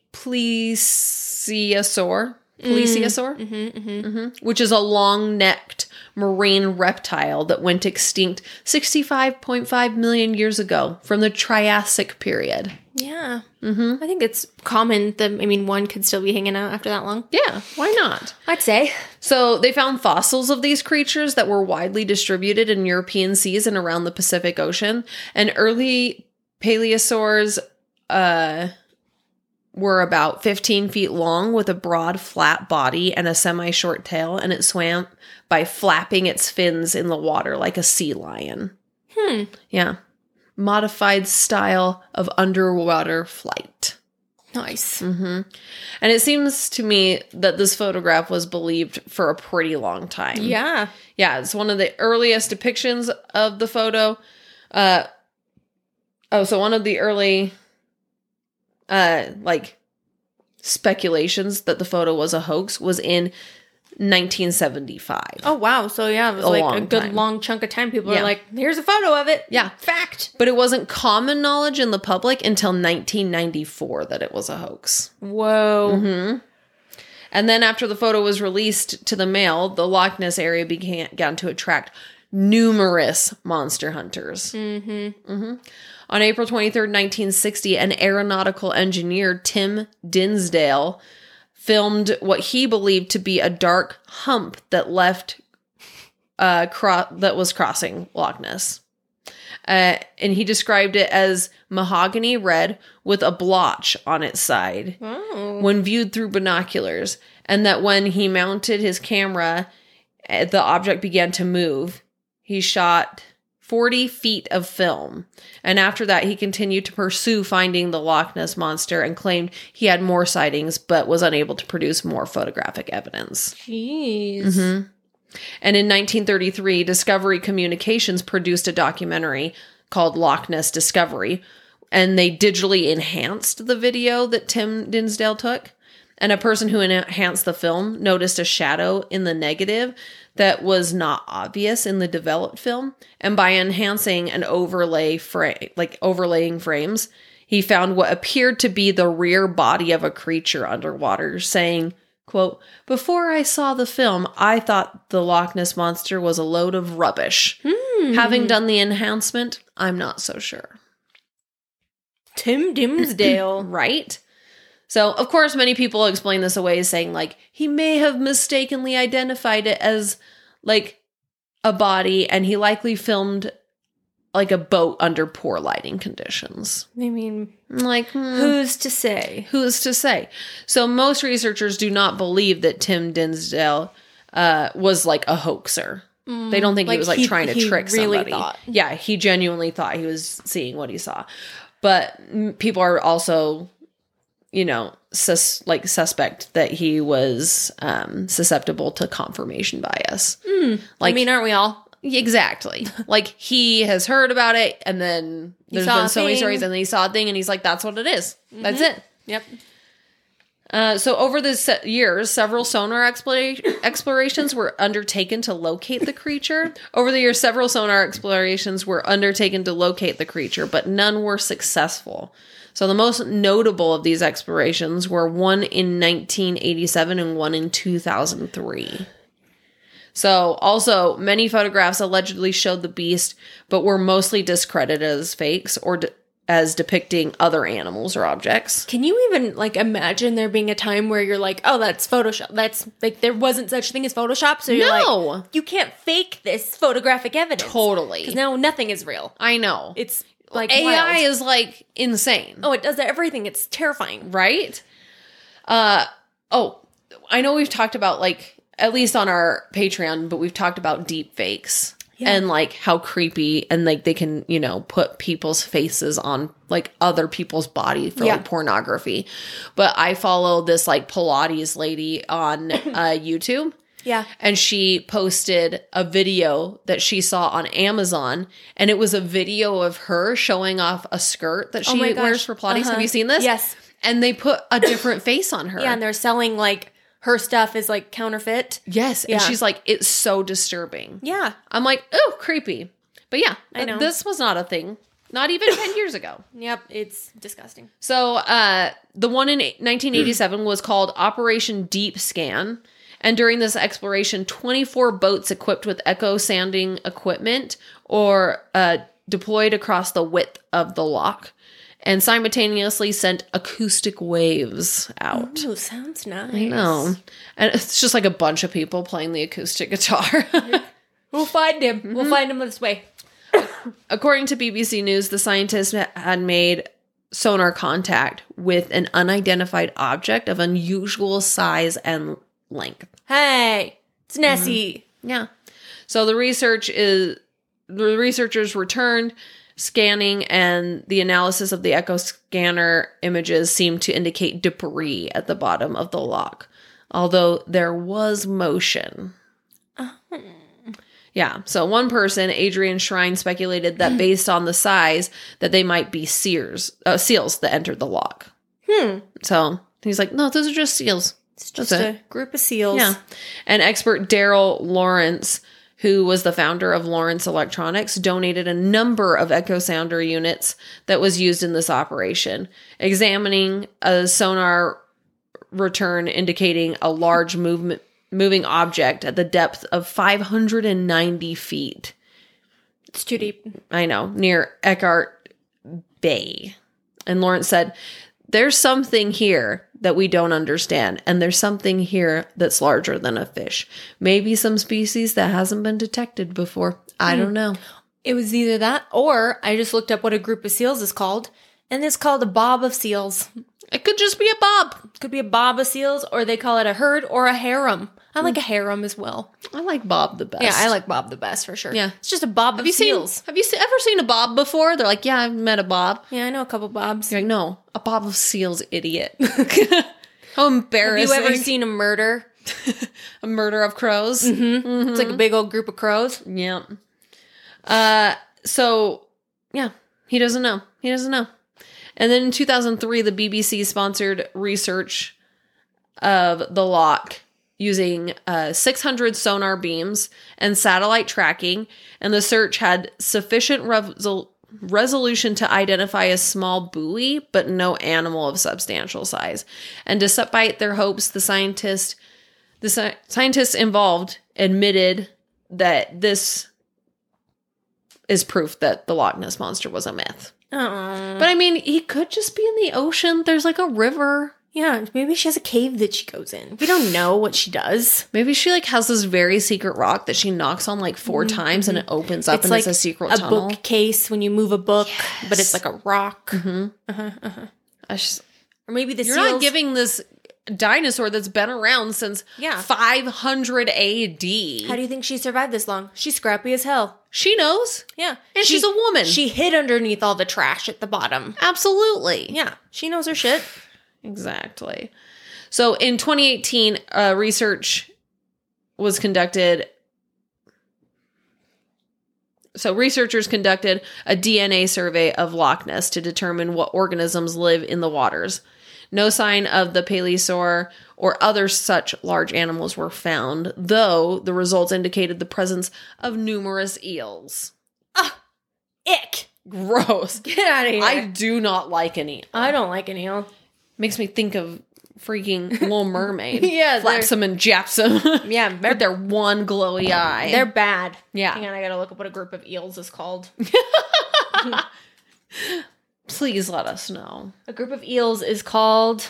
plesiosaur, plesiosaur, Mm. Mm-hmm, mm-hmm. mm-hmm. which is a long-necked marine reptile that went extinct sixty-five point five million years ago from the Triassic period. Yeah. Mm-hmm. I think it's common that, I mean, one could still be hanging out after that long. Yeah, why not? I'd say. So they found fossils of these creatures that were widely distributed in European seas and around the Pacific Ocean. And early plesiosaurs uh, were about fifteen feet long with a broad, flat body and a semi-short tail. And it swam by flapping its fins in the water like a sea lion. Hmm. Yeah. Modified style of underwater flight. Nice. Mm-hmm. And it seems to me that this photograph was believed for a pretty long time. Yeah. Yeah, it's one of the earliest depictions of the photo. Uh, oh, so one of the early, uh, like, speculations that the photo was a hoax was in nineteen seventy-five. Oh, wow. So, yeah, it was A like long a good time. long chunk of time. People Yeah. are like, here's a photo of it. Yeah. Fact. But it wasn't common knowledge in the public until nineteen ninety-four that it was a hoax. Whoa. Mm-hmm. And then after the photo was released to the Mail, the Loch Ness area began, began to attract numerous monster hunters. Mm-hmm. Mm-hmm. On April twenty-third, nineteen sixty, an aeronautical engineer, Tim Dinsdale, filmed what he believed to be a dark hump that left uh, cro- that was crossing Loch Ness. Uh, and he described it as mahogany red with a blotch on its side Oh. when viewed through binoculars. And that when he mounted his camera, uh, the object began to move. He shot forty feet of film. And after that, he continued to pursue finding the Loch Ness Monster and claimed he had more sightings, but was unable to produce more photographic evidence. Jeez. Mm-hmm. And in nineteen thirty-three, Discovery Communications produced a documentary called Loch Ness Discovery, and they digitally enhanced the video that Tim Dinsdale took. And a person who enhanced the film noticed a shadow in the negative that was not obvious in the developed film. And by enhancing and overlay frame, like overlaying frames, he found what appeared to be the rear body of a creature underwater, saying, quote, "Before I saw the film, I thought the Loch Ness Monster was a load of rubbish. Hmm. Having done the enhancement, I'm not so sure." Tim Dinsdale. Right? So, of course, many people explain this away as saying, like, he may have mistakenly identified it as, like, a body, and he likely filmed, like, a boat under poor lighting conditions. I mean, Like, hmm, who's to say? who's to say? So, most researchers do not believe that Tim Dinsdale uh, was, like, a hoaxer. Mm, They don't think like he was, like, he- trying to he trick really somebody. thought. Yeah, he genuinely thought he was seeing what he saw. But mm, people are also, you know, sus- like suspect that he was um, susceptible to confirmation bias. Mm, Like, I mean, aren't we all? exactly. Like, he has heard about it, and then He there's saw been a so many thing. stories, and then he saw a thing, and he's like, "That's what it is. That's it." Yep. Uh, so over the se- years, several sonar explora- explorations were undertaken to locate the creature. Over the years, several sonar explorations were undertaken to locate the creature, but none were successful. So the most notable of these explorations were one in nineteen eighty-seven and one in two thousand three. So also, many photographs allegedly showed the beast, but were mostly discredited as fakes or de- as depicting other animals or objects. Can you even, like, imagine there being a time where you're like, oh, that's Photoshop. That's, like, there wasn't such thing as Photoshop, so you're No. like, you can't fake this photographic evidence. Totally. Because now nothing is real. I know. It's, like, A I wild. is like insane, Oh, it does everything. It's terrifying. right? Uh oh, I know we've talked about, like, at least on our Patreon, but we've talked about deep fakes. Yeah. And, like, how creepy, and, like, they can, you know, put people's faces on, like, other people's body for, Yeah. like, pornography. But I follow this, like, Pilates lady on uh, YouTube. Yeah. And she posted a video that she saw on Amazon. And it was a video of her showing off a skirt that Oh she my gosh. wears for Pilates. Uh-huh. Have you seen this? Yes. And they put a different face on her. Yeah, and they're selling, like, her stuff is, like, counterfeit. Yes. Yeah. And she's like, it's so disturbing. Yeah. I'm like, oh, creepy. But yeah, I know. this was not a thing. Not even ten years ago. Yep. It's disgusting. So uh, the one in nineteen eighty-seven was called Operation Deep Scan. And during this exploration, twenty-four boats equipped with echo sounding equipment or uh, deployed across the width of the loch and simultaneously sent acoustic waves out. Ooh, sounds nice. I know. And it's just like a bunch of people playing the acoustic guitar. We'll find him. Mm-hmm. We'll find him this way. According to B B C News, the scientists had made sonar contact with an unidentified object of unusual size and length. Hey, it's Nessie. Yeah. So the research is the researchers returned scanning, and the analysis of the echo scanner images seemed to indicate debris at the bottom of the loch, although there was motion. Oh. Yeah. So one person, Adrian Shrine, speculated that based on the size, that they might be seals, uh, seals that entered the loch. Hmm. So he's like, no, those are just seals. It's just That's a it. group of seals. Yeah. And expert Daryl Lawrence, who was the founder of Lawrence Electronics, donated a number of echo sounder units that was used in this operation, examining a sonar return indicating a large movement moving object at the depth of five hundred ninety feet. It's too deep. I know, near Eckhart Bay. And Lawrence said, there's something here that we don't understand, and there's something here that's larger than a fish. Maybe some species that hasn't been detected before. I don't know. It was either that or I just looked up what a group of seals is called, and it's called a bob of seals. It could just be a bob. Could be a bob of seals, or they call it a herd or a harem. I like a harem as well. I like Bob the best. Yeah, I like Bob the best for sure. Yeah. It's just a bob Have of you seen? seals. Have you se- ever seen a bob before? They're like, yeah, I've met a bob. Yeah, I know a couple bobs. You're like, no, a bob of seals, idiot. How Have embarrassing. you ever seen a murder? A murder of crows. Mm-hmm. Mhm. It's like a big old group of crows. Yeah. Uh, so, yeah, he doesn't know. He doesn't know. And then in two thousand three, the B B C sponsored research of the loch using uh, six hundred sonar beams and satellite tracking. And the search had sufficient resol- resolution to identify a small buoy, but no animal of substantial size. And despite their hopes, the scientist, the sci- scientists involved admitted that this is proof that the Loch Ness Monster was a myth. Oh. But I mean, he could just be in the ocean. There's like a river. Yeah, maybe she has a cave that she goes in. We don't know what she does. Maybe she like has this very secret rock that she knocks on like four mm-hmm. times and it opens up it's and like it's a secret a tunnel. bookcase when you move a book, Yes. but it's like a rock. Mm-hmm. Uh-huh, uh-huh. I just, or maybe the you're seals. not giving this dinosaur that's been around since Yeah. five hundred A D. How do you think she survived this long? She's scrappy as hell. She knows. Yeah. And She- she's a woman. She hid underneath all the trash at the bottom. Absolutely. Yeah. She knows her shit. Exactly. So in twenty eighteen, uh, research was conducted. So researchers conducted a D N A survey of Loch Ness to determine what organisms live in the waters. No sign of the paleosaur or other such large animals were found, though the results indicated the presence of numerous eels. Ah, ick. Gross. Get out of here. I do not like an eel. I don't like an eel. Makes me think of freaking Little Mermaid. Yeah, they're- Flaps them and japs them. Yeah, they're, With their one glowy eye. they're bad. Yeah. Hang on, I gotta look up what a group of eels is called. Please let us know. A group of eels is called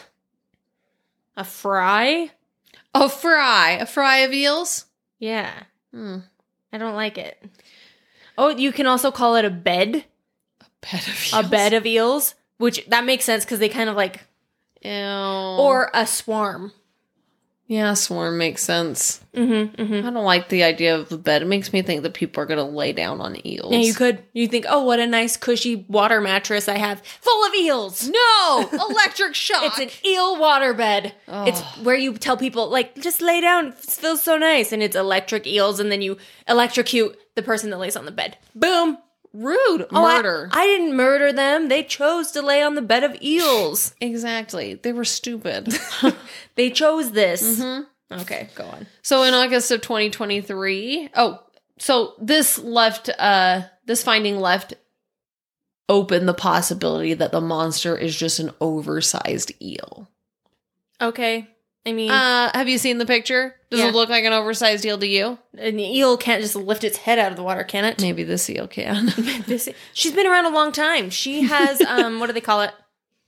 a fry. A fry. A fry of eels? Yeah. Hmm. I don't like it. Oh, you can also call it a bed. Bed of eels. A bed of eels, which that makes sense because they kind of like, Ew. or a swarm. Yeah, swarm makes sense. Mm-hmm, mm-hmm. I don't like the idea of the bed. It makes me think that people are going to lay down on eels. Yeah, you could. You think, oh, what a nice cushy water mattress I have, full of eels. No! Electric shock! It's an eel water bed. Oh. It's where you tell people, like, just lay down. It feels so nice. And it's electric eels, and then you electrocute the person that lays on the bed. Boom. Rude. Oh, I- Murder. I, didn't murder them. They chose to lay on the bed of eels. Exactly. They were stupid. They chose this. Mm-hmm. Okay, go on. So in August of twenty twenty-three, oh, so this left, uh, this finding left open the possibility that the monster is just an oversized eel. Okay. I mean, Uh, have you seen the picture? Does Yeah. it look like an oversized eel to you? an eel can't just lift its head out of the water, can it? Maybe this eel can. This- she's been around a long time. She has, um, what do they call it?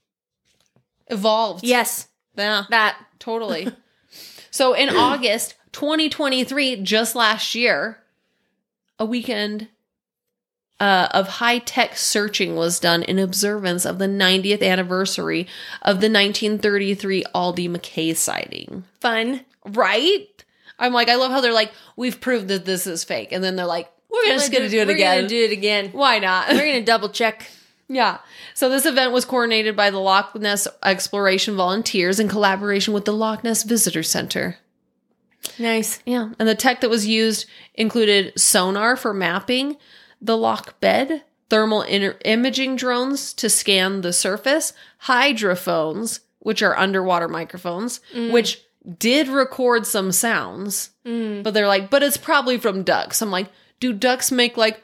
Evolved. Yes, Yeah, that. totally. So in August twenty twenty-three, just last year, a weekend uh, of high-tech searching was done in observance of the ninetieth anniversary of the nineteen thirty-three Aldi McKay sighting. Fun. Right? I'm like, I love how they're like, we've proved that this is fake. And then they're like, we're just going to do it we're again. We're going to do it again. Why not? We're going to double check. Yeah. So this event was coordinated by the Loch Ness Exploration Volunteers in collaboration with the Loch Ness Visitor Center. Nice. Yeah. And the tech that was used included sonar for mapping the loch bed, thermal inter- imaging drones to scan the surface, hydrophones, which are underwater microphones, mm. which did record some sounds, mm. but they're like, but it's probably from ducks. I'm like, do ducks make like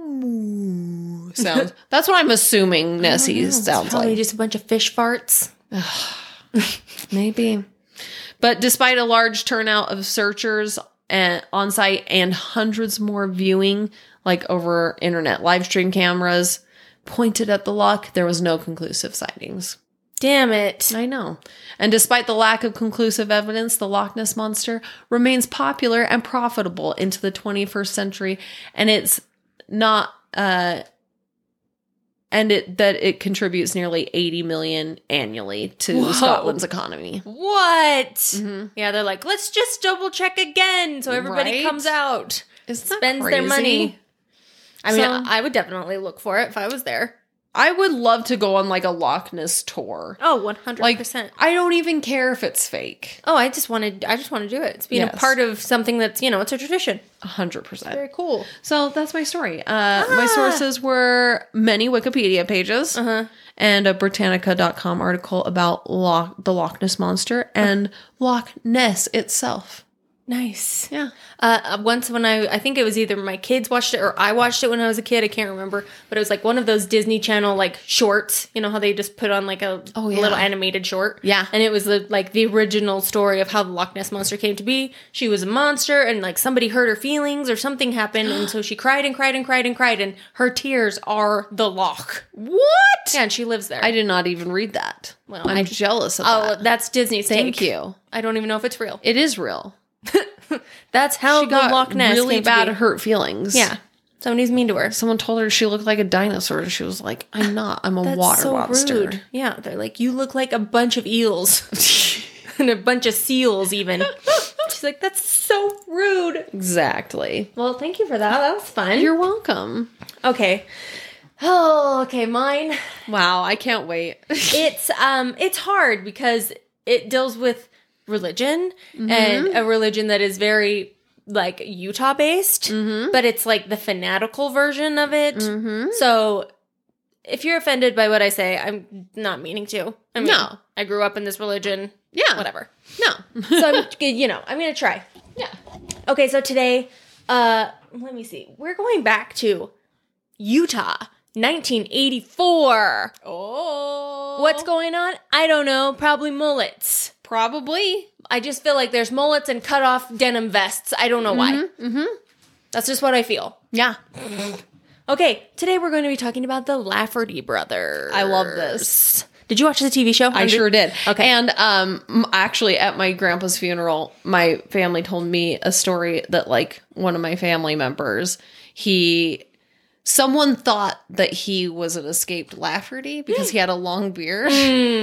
moo sounds? That's what I'm assuming Nessie It's sounds probably like. just a bunch of fish farts. Maybe. But despite a large turnout of searchers and on site and hundreds more viewing, like over internet live stream cameras pointed at the loch, there was no conclusive sightings. Damn it. I know. And despite the lack of conclusive evidence, the Loch Ness Monster remains popular and profitable into the twenty-first century. And it's not, uh, and it that it contributes nearly eighty million annually to Whoa. Scotland's economy. What? Mm-hmm. Yeah, they're like, let's just double check again so everybody Right? comes out. Isn't that Spends crazy? their money. I mean, So- I would definitely look for it if I was there. I would love to go on like a Loch Ness tour. Oh, one hundred Like, percent. I don't even care if it's fake. Oh, I just wanted, I just want to do it. It's being Yes. a part of something that's, you know, it's a tradition. A hundred percent. Very cool. So that's my story. Uh, My sources were many Wikipedia pages Uh-huh. and a Britannica dot com article about Loch, the Loch Ness Monster and Loch Ness itself. Nice. Yeah. Uh, once when I, I think it was either my kids watched it or I watched it when I was a kid. I can't remember, but it was like one of those Disney Channel like shorts. You know how they just put on like a Oh, yeah. little animated short. Yeah. and it was the, like the original story of how the Loch Ness monster came to be. She was a monster, and like somebody hurt her feelings or something happened, and so she cried and cried and cried and cried, and her tears are the Loch. What? Yeah, and she lives there. I did not even read that. Well, I'm I- jealous of oh, that. that's Disney's Thank take. you. I don't even know if it's real. It is real. That's how She the got Loch Ness really came to bad be. hurt feelings. Yeah, somebody's mean to her. Someone told her she looked like a dinosaur. She was like, I'm not. I'm a That's water so monster. rude. Yeah, they're like, you look like a bunch of eels and a bunch of seals. Even she's like, that's so rude. Exactly. Well, thank you for that. That was fun. You're welcome. okay. Oh, okay. Mine. Wow, I can't wait. It's um, it's hard because it deals with religion Mm-hmm. and a religion that is very like Utah based, Mm-hmm. but it's like the fanatical version of it. So if you're offended by what I say, I'm not meaning to. I mean, No. I grew up in this religion. Yeah. Whatever. No. So I'm, you know, I'm gonna try. Yeah. Okay, so today, uh, let me see. We're going back to Utah, nineteen eighty-four. Oh. What's going on? I don't know. Probably mullets. Probably. I just feel like there's mullets and cut off denim vests. I don't know why. Mm-hmm. That's just what I feel. Yeah. Okay, today we're going to be talking about the Lafferty brothers. I love this. Did you watch the T V show? I sure did. Okay. And um m- actually at my grandpa's funeral, my family told me a story that like one of my family members, he someone thought that he was an escaped Lafferty because he had a long beard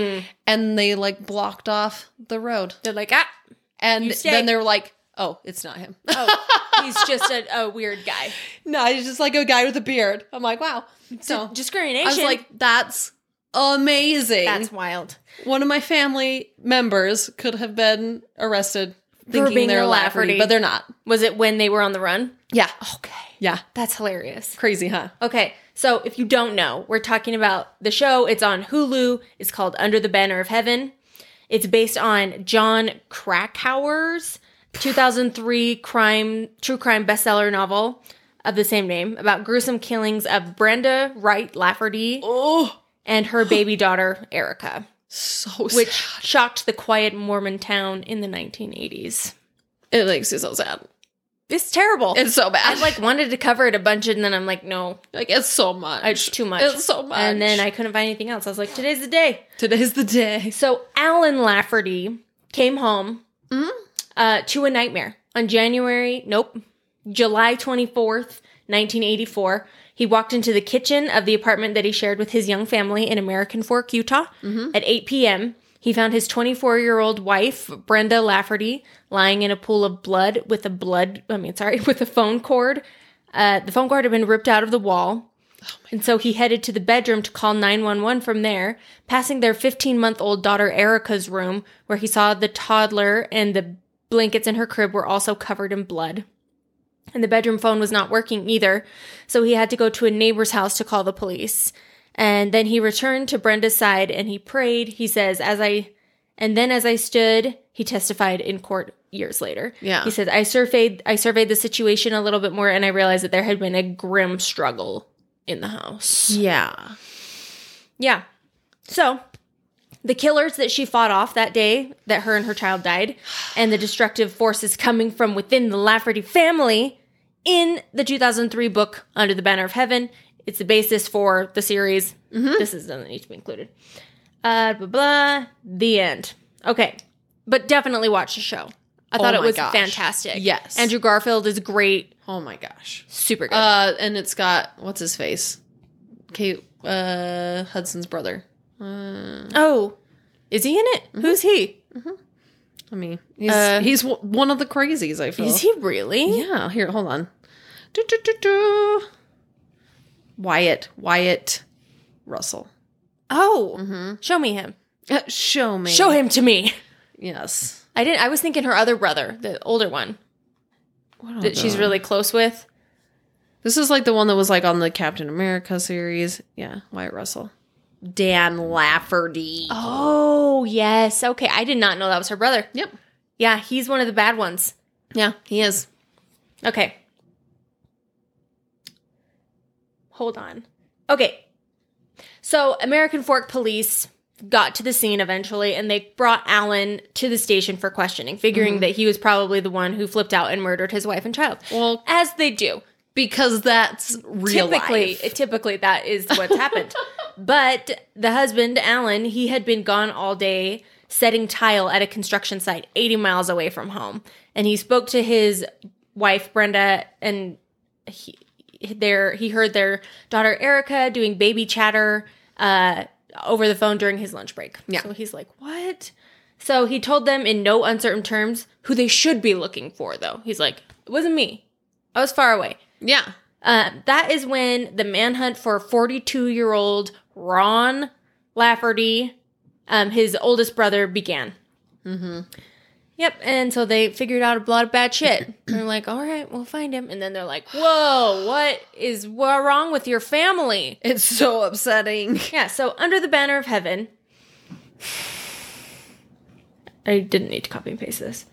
and they like blocked off the road. They're like, ah, And You stay. then they were like, "Oh, it's not him." oh, he's just a, a weird guy. No, he's just like a guy with a beard. I'm like, "Wow." So Discrimination. I was like, "That's amazing." that's wild. One of my family members could have been arrested thinking being they're a Lafferty, Lafferty. but they're not. Was it when they were on the run? Yeah. Okay. Yeah. That's hilarious. Crazy, huh? Okay, so if you don't know, we're talking about the show. It's on Hulu. It's called Under the Banner of Heaven. It's based on John Krakauer's two thousand three crime true crime bestseller novel of the same name about gruesome killings of Brenda Wright Lafferty Oh, and her baby daughter Erica, so which sad. shocked the quiet Mormon town in the nineteen eighties. It makes you so sad. It's terrible. It's so bad. I like wanted to cover it a bunch, and then I'm like, no, like it's so much. it's too much. It's so much. And then I couldn't find anything else. I was like, today's the day. Today's the day. So Alan Lafferty came home Mhm. uh, to a nightmare on January, nope, July twenty-fourth, nineteen eighty-four. He walked into the kitchen of the apartment that he shared with his young family in American Fork, Utah. At eight p.m., he found his twenty-four-year-old wife, Brenda Lafferty, lying in a pool of blood with a blood, I mean, sorry, with a phone cord. Uh, the phone cord had been ripped out of the wall. And so he headed to the bedroom to call nine one one from there, passing their fifteen-month-old daughter Erica's room, where he saw the toddler and the blankets in her crib were also covered in blood. And the bedroom phone was not working either, so he had to go to a neighbor's house to call the police. And then he returned to Brenda's side and he prayed. He says, as I, and then as I stood, he testified in court years later. Yeah. He said, I surveyed, I surveyed the situation a little bit more and I realized that there had been a grim struggle in the house. Yeah. Yeah. So the killers that she fought off that day that her and her child died, and the destructive forces coming from within the Lafferty family in the two thousand three book Under the Banner of Heaven. It's the basis for the series. This is doesn't need to be included. Uh, blah, blah. The end. Okay. But definitely watch the show. I Oh thought it my was gosh. fantastic. Yes. Andrew Garfield is great. Oh my gosh. Super good. Uh, and it's got what's his face, Kate uh Hudson's brother. Uh, oh. Is he in it? Who's he? I mean, he's Uh, he's w- one of the crazies. I feel. Is he really? Yeah. Here, hold on. Do, do, do, do. Wyatt. Wyatt. Russell. Oh, Mm-hmm. show me him. Uh, show me. Show him to me. Yes. I didn't. I was thinking her other brother, the older one, What that she's other- really close with. This is like the one that was like on the Captain America series. Yeah, Wyatt Russell. Dan Lafferty. Oh, yes. Okay, I did not know that was her brother. Yep. Yeah, he's one of the bad ones. Yeah, he is. Okay. Hold on. Okay. So, American Fork Police got to the scene eventually, and they brought Alan to the station for questioning, figuring Mm-hmm. that he was probably the one who flipped out and murdered his wife and child. Well, As they do. because that's real typically, life. typically that is what's happened. But the husband, Alan, he had been gone all day setting tile at a construction site eighty miles away from home. And he spoke to his wife, Brenda, and he, their, he heard their daughter, Erica, doing baby chatter uh, over the phone during his lunch break. Yeah. So he's like, what? So he told them in no uncertain terms who they should be looking for, though. He's like, it wasn't me. I was far away. Yeah. Uh, that is when the manhunt for forty-two-year-old Ron Lafferty, um, his oldest brother, began. Mm-hmm. Yep, and so they figured out a lot of bad shit. They're like, all right, we'll find him. And then they're like, whoa, what is what wrong with your family? It's so upsetting. Yeah, so under the banner of heaven, I didn't need to copy and paste this.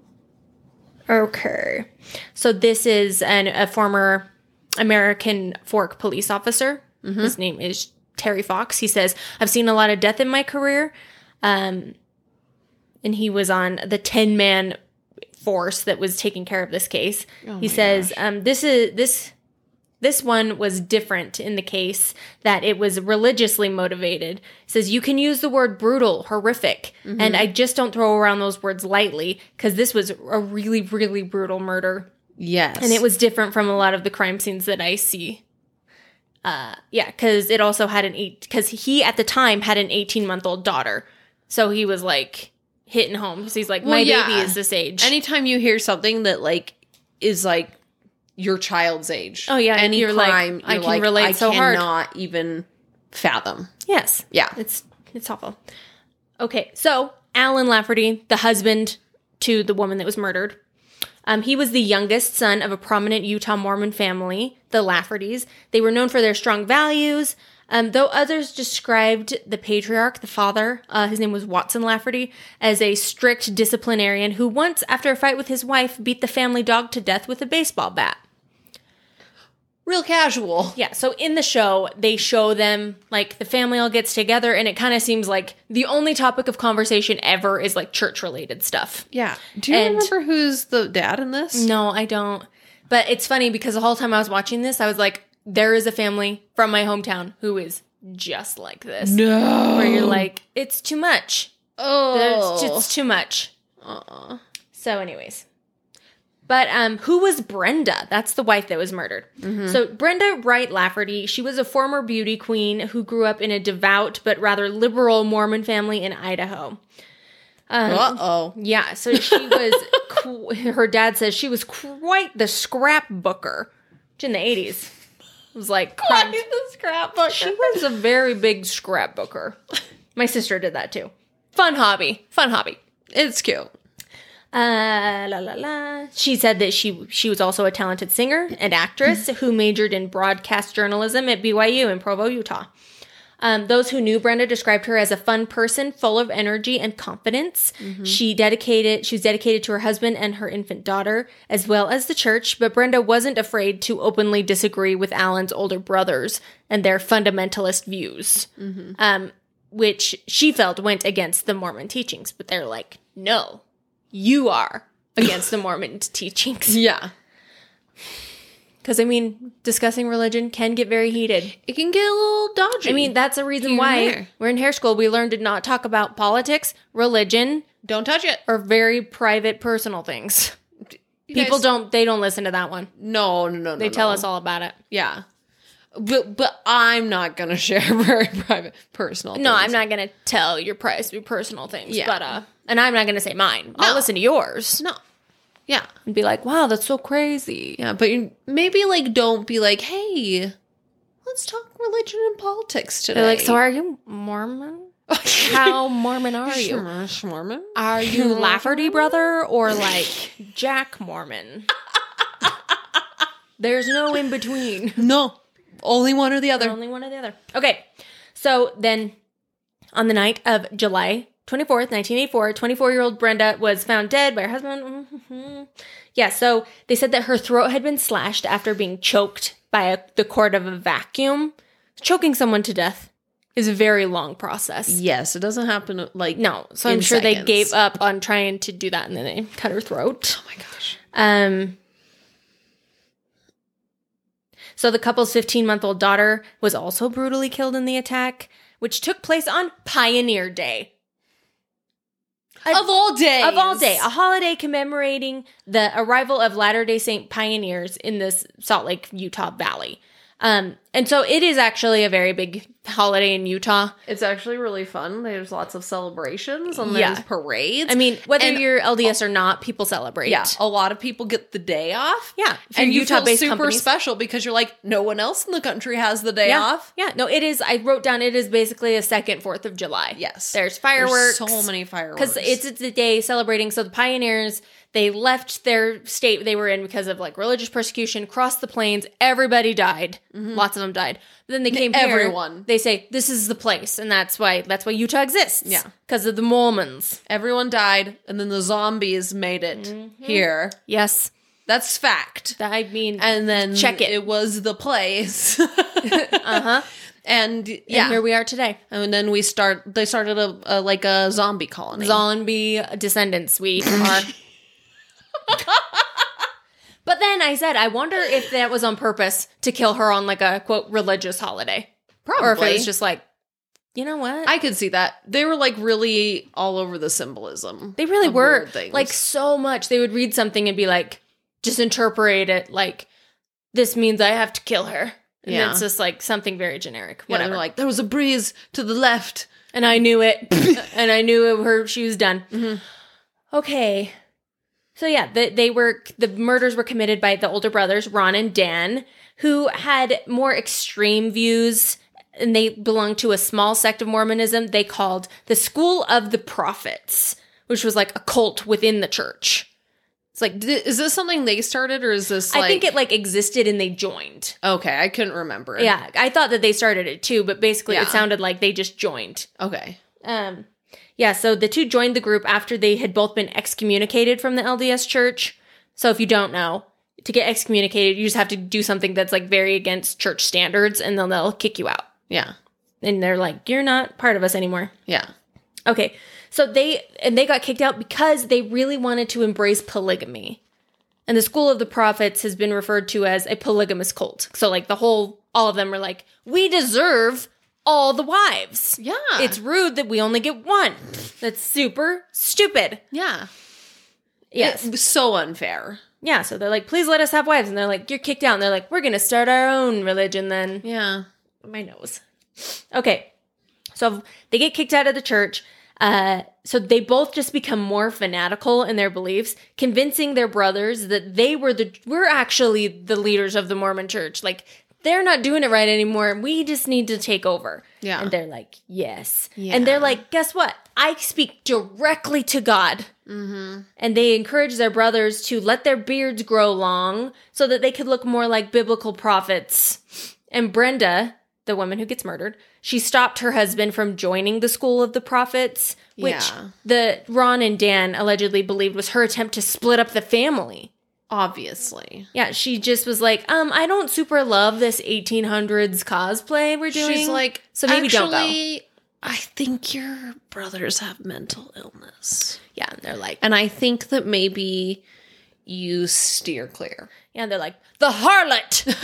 Okay. So this is an, a former American Fork police officer. Mm-hmm. His name is Terry Fox. He says, I've seen a lot of death in my career. Um, and he was on the ten-man force that was taking care of this case. Oh he my says, gosh. um, this is this this one was different in the case that it was religiously motivated. He says, you can use the word brutal, horrific, Mm-hmm. and I just don't throw around those words lightly because this was a really, really brutal murder. Yes. And it was different from a lot of the crime scenes that I see. Uh, yeah, because it also had an eight, because he at the time had an eighteen-month-old daughter. So he was like hitting home because he's like, Well, my yeah. baby is this age. Anytime you hear something that like is like your child's age. Oh, yeah, Any you're like, crime, I you're can like, relate I so hard. cannot even fathom. Yes. Yeah. It's it's awful. Okay, so Alan Lafferty, the husband to the woman that was murdered, um, he was the youngest son of a prominent Utah Mormon family, the Laffertys. They were known for their strong values, um, though others described the patriarch, the father, uh, his name was Watson Lafferty, as a strict disciplinarian who once, after a fight with his wife, beat the family dog to death with a baseball bat. Real casual. Yeah, so in the show, they show them, like, the family all gets together, and it kind of seems like the only topic of conversation ever is, like, church-related stuff. Yeah. Do you And- remember who's the dad in this? No, I don't. But it's funny because the whole time I was watching this, I was like, there is a family from my hometown who is just like this. No. Where you're like, it's too much. Oh. It's, it's too much. Uh-uh. So anyways. But um, who was Brenda? That's the wife that was murdered. Mm-hmm. So Brenda Wright Lafferty, she was a former beauty queen who grew up in a devout but rather liberal Mormon family in Idaho. Um, Uh-oh. Yeah, so she was, qu- her dad says she was quite the scrapbooker. Which in the eighties was like, crime. the scrapbook? She was a very big scrapbooker. My sister did that too. Fun hobby. Fun hobby. It's cute. Uh, la la la. She said that she she was also a talented singer and actress who majored in broadcast journalism at B Y U in Provo, Utah. Um, those who knew Brenda described her as a fun person, full of energy and confidence. Mm-hmm. She dedicated she was dedicated to her husband and her infant daughter, as well as the church. But Brenda wasn't afraid to openly disagree with Alan's older brothers and their fundamentalist views, mm-hmm. um, which she felt went against the Mormon teachings. But they're like, no. You are against the Mormon teachings. Yeah. Because, I mean, discussing religion can get very heated. It can get a little dodgy. I mean, that's a reason Here and why there. we're in hair school. We learn to not talk about politics, religion, don't touch it. or very private personal things. You People guys- don't, they don't listen to that one. No, no, no, no. They tell no. us all about it. Yeah. But but I'm not gonna share very private, personal. No, things. I'm not going to tell your, pri- your personal things. Yeah. But, uh, and I'm not going to say mine. I'll No. listen to yours. No. Yeah, And be like, wow, that's so crazy. yeah. But you, maybe like don't be like, hey, let's talk religion and politics today. They're like, so are you Mormon? How Mormon are you? Mormon? Are you Lafferty brother or like Jack Mormon? There's no in between. No, only one or the other. Only one or the other. Okay, so then on the night of July twenty-fourth, nineteen eighty-four, twenty-four-year-old Brenda was found dead by her husband. Mm-hmm. Yeah, so they said that her throat had been slashed after being choked by a, the cord of a vacuum. Choking someone to death is a very long process. Yes, it doesn't happen like no. So I'm sure seconds. They gave up on trying to do that, and then they cut her throat. Oh my gosh. Um. So the couple's fifteen-month-old daughter was also brutally killed in the attack, which took place on Pioneer Day. A, of all days. Of all day. A holiday commemorating the arrival of Latter-day Saint pioneers in this Salt Lake, Utah Valley. Um, and so it is actually a very big holiday in Utah. It's actually really fun. There's lots of celebrations and yeah. there's parades. I mean, whether and you're L D S or not, people celebrate. Yeah, a lot of people get the day off. Yeah, and you feel super companies. special because you're like, no one else in the country has the day yeah. off. Yeah, no, it is. I wrote down it is basically a second Fourth of July. Yes, there's fireworks. There's so many fireworks because it's it's a day celebrating. So the pioneers. They left their state they were in because of like religious persecution, crossed the plains, everybody died. Mm-hmm. Lots of them died. But then they came here. Everyone. They say, this is the place. And that's why that's why Utah exists. Yeah. Because of the Mormons. Everyone died, and then the zombies made it mm-hmm. here. Yes. That's fact. I mean, and then check it. It was the place. uh-huh. And yeah, and here we are today. And then we start, they started a, a like a zombie colony. Zombie descendants we are. But then I said, I wonder if that was on purpose to kill her on like a quote religious holiday. Probably. Or if it was just like, you know what? I could see that. They were like really all over the symbolism. They really were. Like so much. They would read something and be like, just interpret it like, this means I have to kill her. And yeah. it's just like something very generic. Whatever. Yeah, they're like, there was a breeze to the left. And I knew it. And I knew it, her she was done. Mm-hmm. Okay. So yeah, the, they were the murders were committed by the older brothers, Ron and Dan, who had more extreme views, and they belonged to a small sect of Mormonism they called the School of the Prophets, which was like a cult within the church. It's like, is this something they started, or is this like... I think it like existed and they joined. Okay, I couldn't remember. Yeah, I thought that they started it too, but basically yeah. it sounded like they just joined. Okay. Um... Yeah, so the two joined the group after they had both been excommunicated from the L D S church. So if you don't know, to get excommunicated, you just have to do something that's like very against church standards, and then they'll kick you out. Yeah. And they're like, you're not part of us anymore. Yeah. Okay, so they, and they got kicked out because they really wanted to embrace polygamy. And the School of the Prophets has been referred to as a polygamous cult. So like the whole, all of them were like, we deserve all the wives. Yeah. It's rude that we only get one. That's super stupid. Yeah. Yes. It was so unfair. Yeah, so they're like, please let us have wives. And they're like, you're kicked out. And they're like, we're going to start our own religion then. Yeah. My nose. Okay. So they get kicked out of the church. Uh, so they both just become more fanatical in their beliefs, convincing their brothers that they were the, we're actually the leaders of the Mormon church. Like, they're not doing it right anymore. We just need to take over. Yeah. And they're like, yes. Yeah. And they're like, guess what? I speak directly to God. Mm-hmm. And they encourage their brothers to let their beards grow long so that they could look more like biblical prophets. And Brenda, the woman who gets murdered, she stopped her husband from joining the School of the Prophets, which yeah. the Ron and Dan allegedly believed was her attempt to split up the family. Obviously. Yeah, she just was like, um, I don't super love this eighteen hundreds cosplay we're doing. She's like, so maybe actually, don't go. I think your brothers have mental illness. Yeah, and they're like, and I think that maybe you steer clear. Yeah, and they're like, the harlot!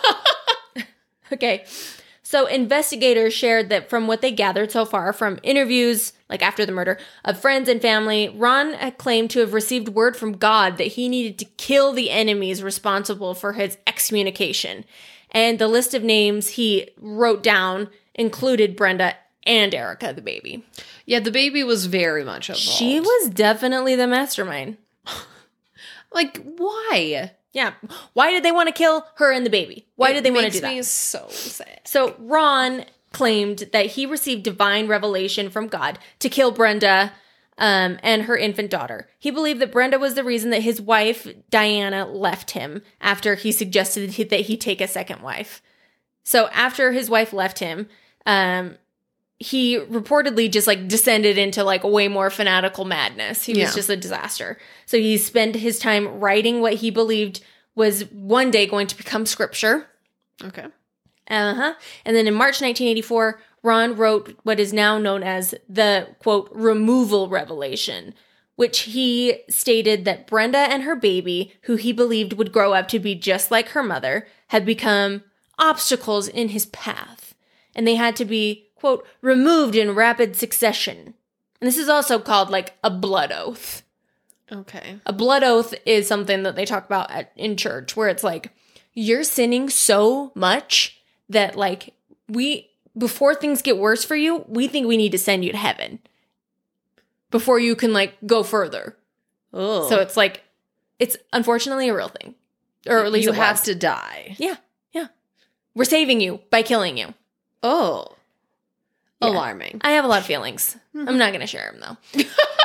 Okay. So investigators shared that from what they gathered so far from interviews, like after the murder, of friends and family, Ron had claimed to have received word from God that he needed to kill the enemies responsible for his excommunication. And the list of names he wrote down included Brenda and Erica, the baby. Yeah, the baby was very much involved. She was definitely the mastermind. Like, why? Yeah. Why did they want to kill her and the baby? Why It did they want to makes do that? me so sad. So Ron claimed that he received divine revelation from God to kill Brenda um, and her infant daughter. He believed that Brenda was the reason that his wife, Diana, left him after he suggested that he take a second wife. So after his wife left him, um, he reportedly just like descended into like way more fanatical madness. He was Yeah. just a disaster. So he spent his time writing what he believed was one day going to become scripture. Okay. Uh-huh. And then in March nineteen eighty-four, Ron wrote what is now known as the, quote, removal revelation, which he stated that Brenda and her baby, who he believed would grow up to be just like her mother, had become obstacles in his path. And they had to be, quote, removed in rapid succession. And this is also called like a blood oath. Okay. A blood oath is something that they talk about at, in church, where it's like, you're sinning so much that like we, before things get worse for you, we think we need to send you to heaven before you can like go further. Oh. So it's like, it's unfortunately a real thing. Or at least you it have was. to die. Yeah, yeah. We're saving you by killing you. Oh. Yeah. Alarming. I have a lot of feelings. I'm not going to share them though.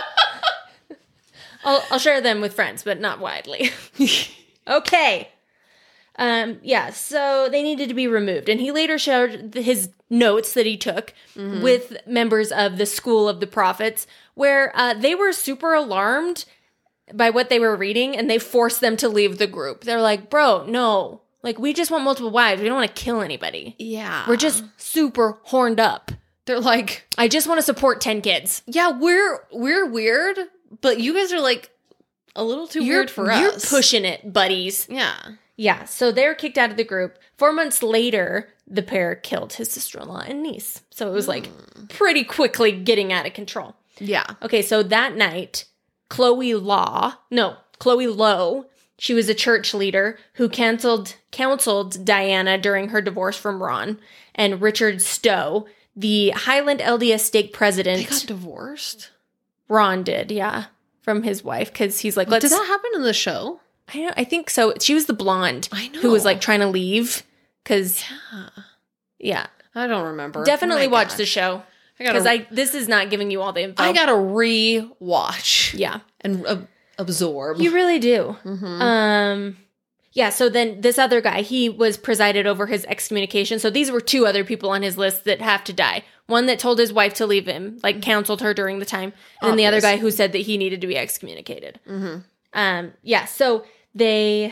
I'll, I'll share them with friends, but not widely. Okay. Um, yeah, so they needed to be removed. And he later shared th- his notes that he took Mm-hmm. with members of the School of the Prophets, where uh, they were super alarmed by what they were reading, and they forced them to leave the group. They're like, bro, no. Like, we just want multiple wives. We don't want to kill anybody. Yeah. We're just super horned up. They're like, I just want to support ten kids. yeah, we're we're weird, but you guys are like a little too You're, weird for you're us. pushing it, buddies. Yeah. Yeah, so they're kicked out of the group. Four months later, the pair killed his sister-in-law and niece. So it was like pretty quickly getting out of control. Yeah. Okay, so that night, Chloe Law, no, Chloe Lowe, she was a church leader who canceled, counseled Diana during her divorce from Ron, and Richard Stowe, the Highland L D S stake president. They got divorced? Ron did, yeah, from his wife, because he's like, let's... Did that happen in the show? I know, I think so. She was the blonde I know. who was like trying to leave, because, Yeah. yeah. I don't remember. Definitely Oh my watch gosh. the show, I gotta, because I this is not giving you all the info. I gotta re-watch Yeah. and uh, absorb. You really do. Mhm. Um, yeah, so then this other guy, he was presided over his excommunication. So these were two other people on his list that have to die. One that told his wife to leave him, like counseled her during the time. And then the other Obvious. guy who said that he needed to be excommunicated. Mhm. Um, yeah, so they...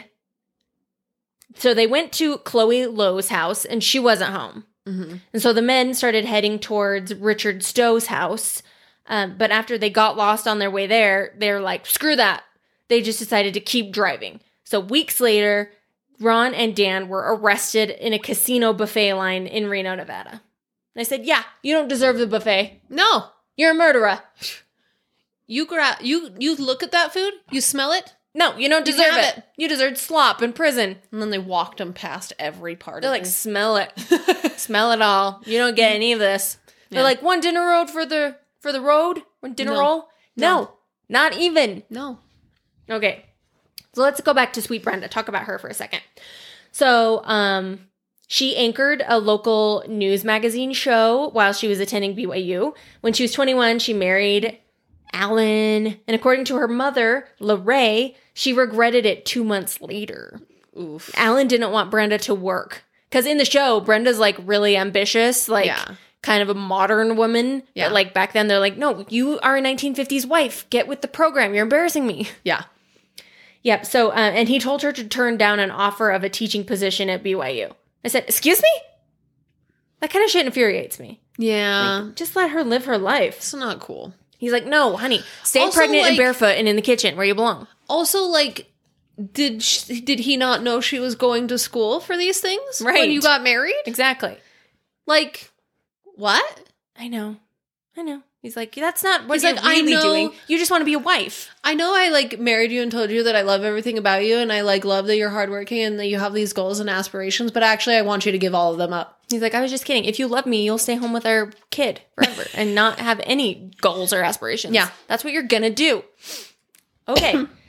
So they went to Chloe Lowe's house, and she wasn't home. Mhm. And so the men started heading towards Richard Stowe's house. Um, but after they got lost on their way there, they're like, screw that. They just decided to keep driving. So weeks later, Ron and Dan were arrested in a casino buffet line in Reno, Nevada. They said, yeah, you don't deserve the buffet. No. You're a murderer. You gra- you you look at that food, you smell it, No, you don't You deserve can it. have it. You deserve slop in prison. and then they walked him past every part They're of like, it. smell it. Smell it all. You don't get any of this. They're Yeah. like, one dinner roll for the for the road? One dinner No. roll? No. No. Not even. No. Okay. So let's go back to Sweet Brenda. Talk about her for a second. So, um, she anchored a local news magazine show while she was attending B Y U. When she was twenty-one, she married Alan. And according to her mother, LaRae, she regretted it two months later. Oof. Alan didn't want Brenda to work. Because in the show, Brenda's like really ambitious, like Yeah. kind of a modern woman. Yeah. But like back then, they're like, no, you are a nineteen fifties wife. Get with the program. You're embarrassing me. Yeah. Yep. So, uh, and he told her to turn down an offer of a teaching position at B Y U. I said, excuse me? That kind of shit infuriates me. Yeah. Like, just let her live her life. It's not cool. He's like, no, honey, stay Also, pregnant and like- barefoot and in the kitchen where you belong. Also, like, did sh- did he not know she was going to school for these things Right. when you got married? Exactly. Like, what? I know. I know. He's like, that's not what He's you're like, I really know- doing. You just want to be a wife. I know I like married you and told you that I love everything about you and I like love that you're hardworking and that you have these goals and aspirations, but actually I want you to give all of them up. He's like, I was just kidding. If you love me, you'll stay home with our kid forever and not have any goals or aspirations. Yeah. That's what you're going to do. Okay.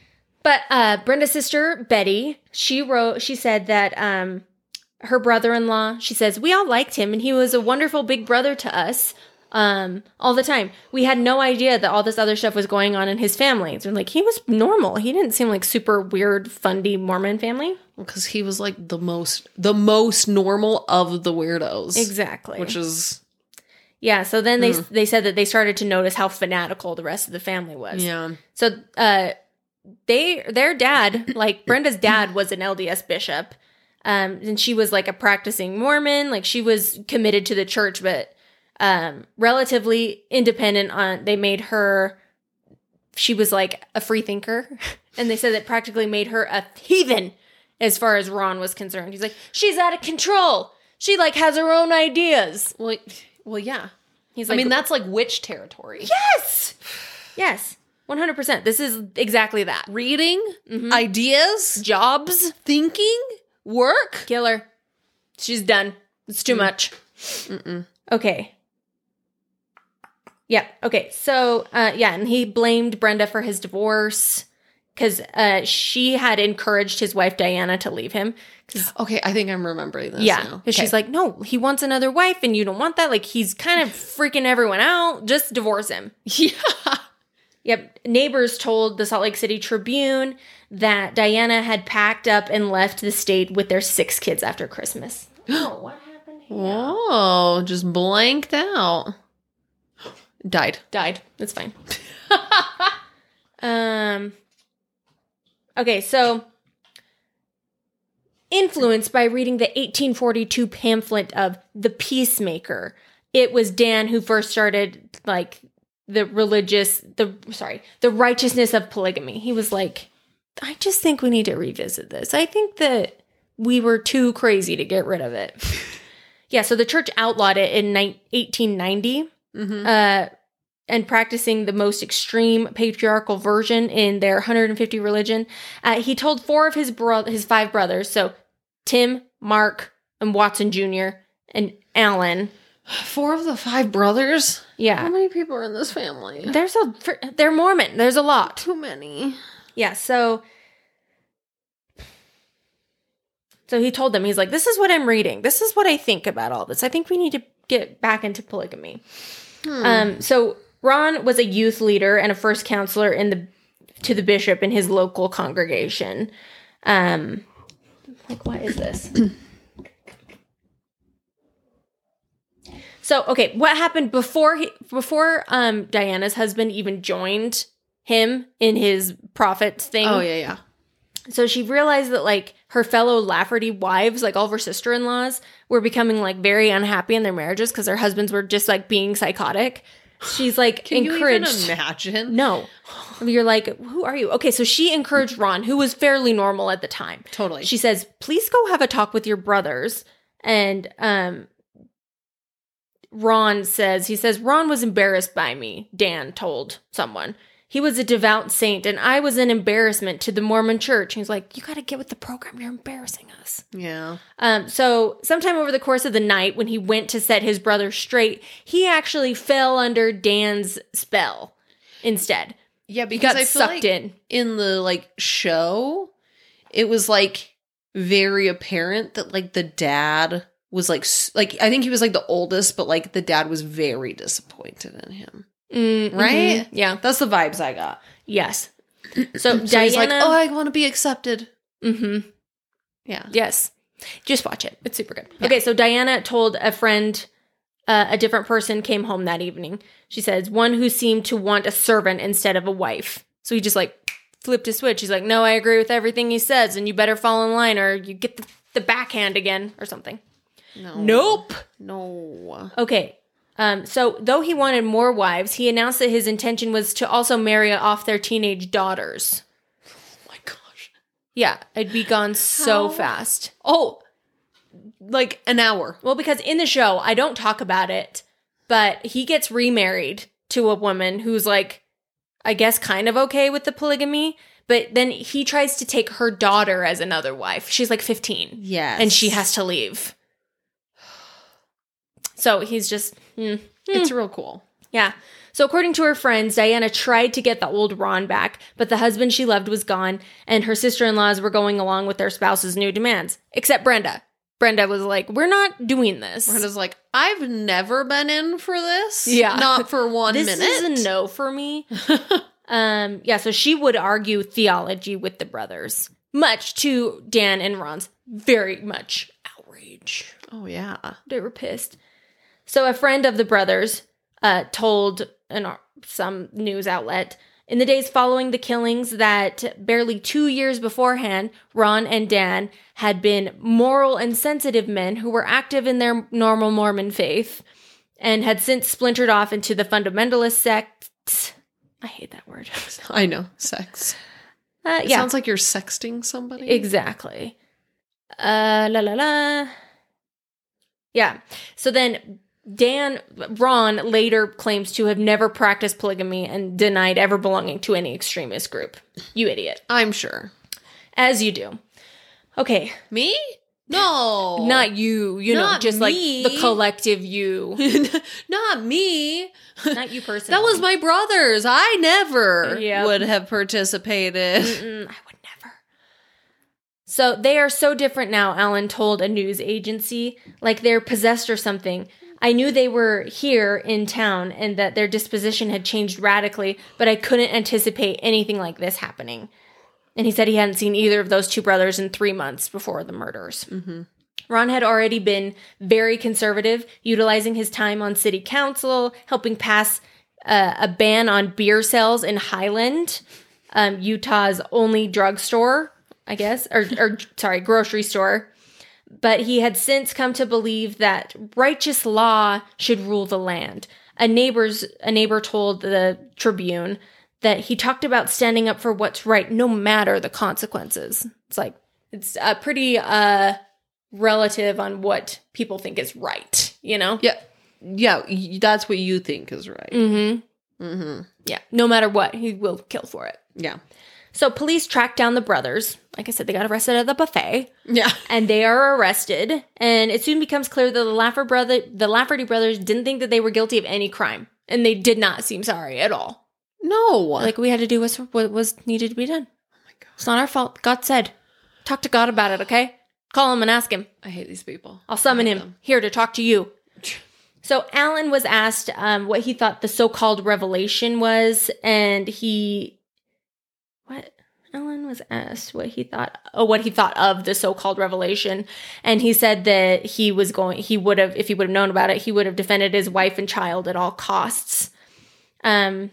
But uh, Brenda's sister, Betty, she wrote, she said that um, her brother-in-law, she says, we all liked him and he was a wonderful big brother to us um, all the time. We had no idea that all this other stuff was going on in his family. So like, he was normal. He didn't seem like super weird, fundy Mormon family. Because he was like the most, the most normal of the weirdos. Exactly. Which is... Yeah, so then they Mm. they said that they started to notice how fanatical the rest of the family was. Yeah. So uh, they their dad, like Brenda's dad, was an L D S bishop, um, and she was like a practicing Mormon. Like she was committed to the church, but um, relatively independent. On they made her. She was like a free thinker, and they said that practically made her a heathen as far as Ron was concerned. He's like, she's out of control. She like has her own ideas. Well. Well, yeah. He's I like, mean, that's like witch territory. yes, yes, one hundred percent. This is exactly that. Reading, Mhm. ideas, Jobs, thinking, work. killer. She's done. It's too Mm. much. Mm-mm. Okay. Yeah. Okay. So, uh, yeah, and he blamed Brenda for his divorce because uh, she had encouraged his wife Diana to leave him. Okay, I think I'm remembering this Yeah, now. because she's like, no, he wants another wife, and you don't want that. Like, he's kind of freaking everyone out. Just divorce him. Yeah. Yep. Neighbors told the Salt Lake City Tribune that Diana had packed up and left the state with their six kids after Christmas. Oh, what happened here? Whoa, just blanked out. Died. Died. That's fine. um. Okay, so influenced by reading the eighteen forty-two pamphlet of The Peacemaker, it was Dan who first started like the religious, the sorry, the righteousness of polygamy. He was like, I just think we need to revisit this. I think that we were too crazy to get rid of it. Yeah, so the church outlawed it in eighteen ninety. Mm-hmm. Uh, and practicing the most extreme patriarchal version in their one hundred fifty religion. Uh, he told four of his bro- his five brothers, so Tim, Mark, and Watson Junior, and Alan. Four of the five brothers? How Yeah. many people are in this family? There's a, they're Mormon. There's a lot. Too many. Yeah, so... So he told them, he's like, this is what I'm reading. This is what I think about all this. I think we need to get back into polygamy. Hmm. Um, so Ron was a youth leader and a first counselor in the to the bishop in his local congregation. Um, like, what is this? So, okay, what happened before he, before um, Diana's husband even joined him in his prophet thing? Oh, yeah, yeah. So she realized that, like, her fellow Lafferty wives, like all of her sister-in-laws, were becoming, like, very unhappy in their marriages because their husbands were just, like, being psychotic. She's, like, Can encouraged. you even imagine? No. You're like, who are you? Okay, so she encouraged Ron, who was fairly normal at the time. Totally. She says, please go have a talk with your brothers. And um, Ron says, he says, Ron was embarrassed by me, Dan told someone. He was a devout saint, and I was an embarrassment to the Mormon church. He's like, you got to get with the program. You're embarrassing us. Yeah. Um, so sometime over the course of the night, when he went to set his brother straight, he actually fell under Dan's spell instead. Yeah, He because got I feel sucked like in. in the, like, show, it was, like, very apparent that, like, the dad was, like, s- like, I think he was, like, the oldest, but, like, the dad was very disappointed in him. Mm, Right? mhm. Yeah. That's the vibes I got. Yes. So, So Diana. he's like, oh, I want to be accepted. Mhm. Yeah. Yes. Just watch it. It's super good. Yeah. Okay, so Diana told a friend, uh, a different person came home that evening. She says, one who seemed to want a servant instead of a wife. So he just like flipped a switch. He's like, no, I agree with everything he says, and you better fall in line or you get the, the backhand again or something. No. Nope. No. Okay. Um, so though he wanted more wives, he announced that his intention was to also marry off their teenage daughters. Oh my gosh. Yeah, I'd be gone so How? fast. Oh, like an hour. Well, because in the show, I don't talk about it, but he gets remarried to a woman who's like, I guess kind of okay with the polygamy, but then he tries to take her daughter as another wife. She's like fifteen. Yes. And she has to leave. So he's just, mm, It's real cool. yeah. So according to her friends, Diana tried to get the old Ron back, but the husband she loved was gone, and her sister-in-laws were going along with their spouse's new demands. Except Brenda. Brenda was like, we're not doing this. Brenda's like, I've never been in for this. Yeah. Not for one this minute. This is a no for me. um, yeah, so she would argue theology with the brothers, much to Dan and Ron's very much outrage. Oh, yeah. They were pissed. So a friend of the brothers uh, told an, some news outlet in the days following the killings that barely two years beforehand, Ron and Dan had been moral and sensitive men who were active in their normal Mormon faith and had since splintered off into the fundamentalist sects. I hate that word. I know. Sex. Uh, it yeah. sounds like you're sexting somebody. Exactly. Uh, la la la. Yeah. So then Dan, Ron later claims to have never practiced polygamy and denied ever belonging to any extremist group. You idiot. I'm sure. As you do. Okay. Me? No. Not you. You Not know, just me. like the collective you. Not me. Not you personally. That was my brothers. I never Yep. would have participated. Mm-mm, I would never. So they are so different now, Alan told a news agency, like they're possessed or something. I knew they were here in town and that their disposition had changed radically, but I couldn't anticipate anything like this happening. And he said he hadn't seen either of those two brothers in three months before the murders. Mm-hmm. Ron had already been very conservative, utilizing his time on city council, helping pass uh, a ban on beer sales in Highland, um, Utah's only drugstore, I guess, or, or sorry, grocery store. But he had since come to believe that righteous law should rule the land. A neighbor's a neighbor told the Tribune that he talked about standing up for what's right, no matter the consequences. It's like it's uh, pretty uh, relative on what people think is right, you know? Yeah. Yeah, y- that's what you think is right. Mm-hmm. Mm-hmm. Yeah. No matter what, he will kill for it. Yeah. So police tracked down the brothers. Like I said, they got arrested at the buffet. Yeah. And they are arrested. And it soon becomes clear that the Laffer brother, the Lafferty brothers didn't think that they were guilty of any crime. And they did not seem sorry at all. No. Like, we had to do what, what was needed to be done. Oh my God. It's not our fault. God said. Talk to God about it, okay? Call him and ask him. I hate these people. I'll summon I hate him them. here to talk to you. So Alan was asked um, what he thought the so-called revelation was, and he... What? Alan was asked what he thought, oh, what he thought of the so-called revelation, and he said that he was going, he would have, if he would have known about it, he would have defended his wife and child at all costs. Um.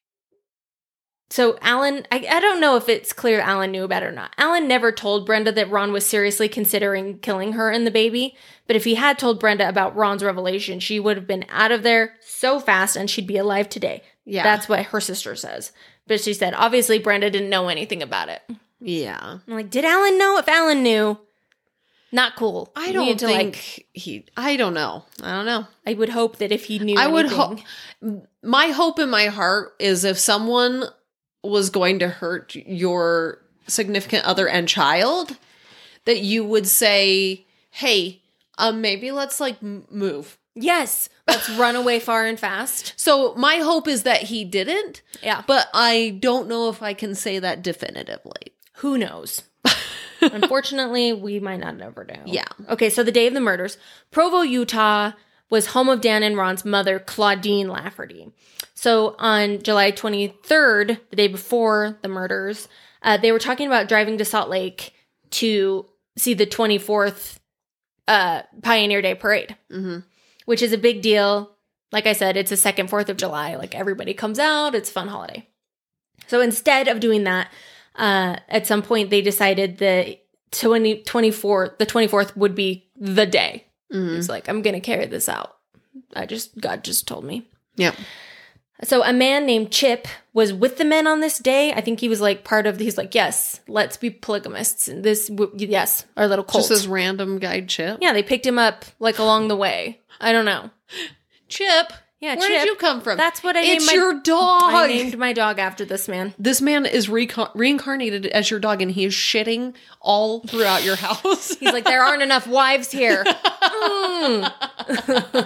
So Alan, I, I don't know if it's clear Alan knew about it or not. Alan never told Brenda that Ron was seriously considering killing her and the baby, but if he had told Brenda about Ron's revelation, she would have been out of there so fast and she'd be alive today. Yeah. That's what her sister says. But she said, obviously, Brenda didn't know anything about it. Yeah. I'm like, did Alan know? If Alan knew, not cool. I You don't need to, think like, he, I don't know. I don't know. I would hope that if he knew I would anything- hope, my hope in my heart is if someone was going to hurt your significant other and child, that you would say, hey, um, maybe let's like m- move. Yes. Let's run away far and fast. So my hope is that he didn't, Yeah. but I don't know if I can say that definitively. Who knows? Unfortunately, we might not ever know. Yeah. Okay, so the day of the murders, Provo, Utah was home of Dan and Ron's mother, Claudine Lafferty. So on July twenty-third, the day before the murders, uh, they were talking about driving to Salt Lake to see the twenty-fourth uh, Pioneer Day Parade, Mm-hmm. which is a big deal. Like I said, it's a second fourth of July. Like, everybody comes out. It's a fun holiday. So instead of doing that, uh, at some point they decided that twenty, twenty-four, the twenty-fourth would be the day. Mm-hmm. It's like, I'm going to carry this out. I just, God just told me. Yeah. So a man named Chip was with the men on this day. I think he was like part of, he's like, yes, let's be polygamists. And this, yes, our little cult. Just this random guy, Chip. Yeah, they picked him up like along the way. I don't know. Chip. Yeah, Where Chip. did you come from? That's what I named It's my your dog. I named my dog after this man. This man is reco- reincarnated as your dog, and he is shitting all throughout your house. He's like, there aren't enough wives here. Mm.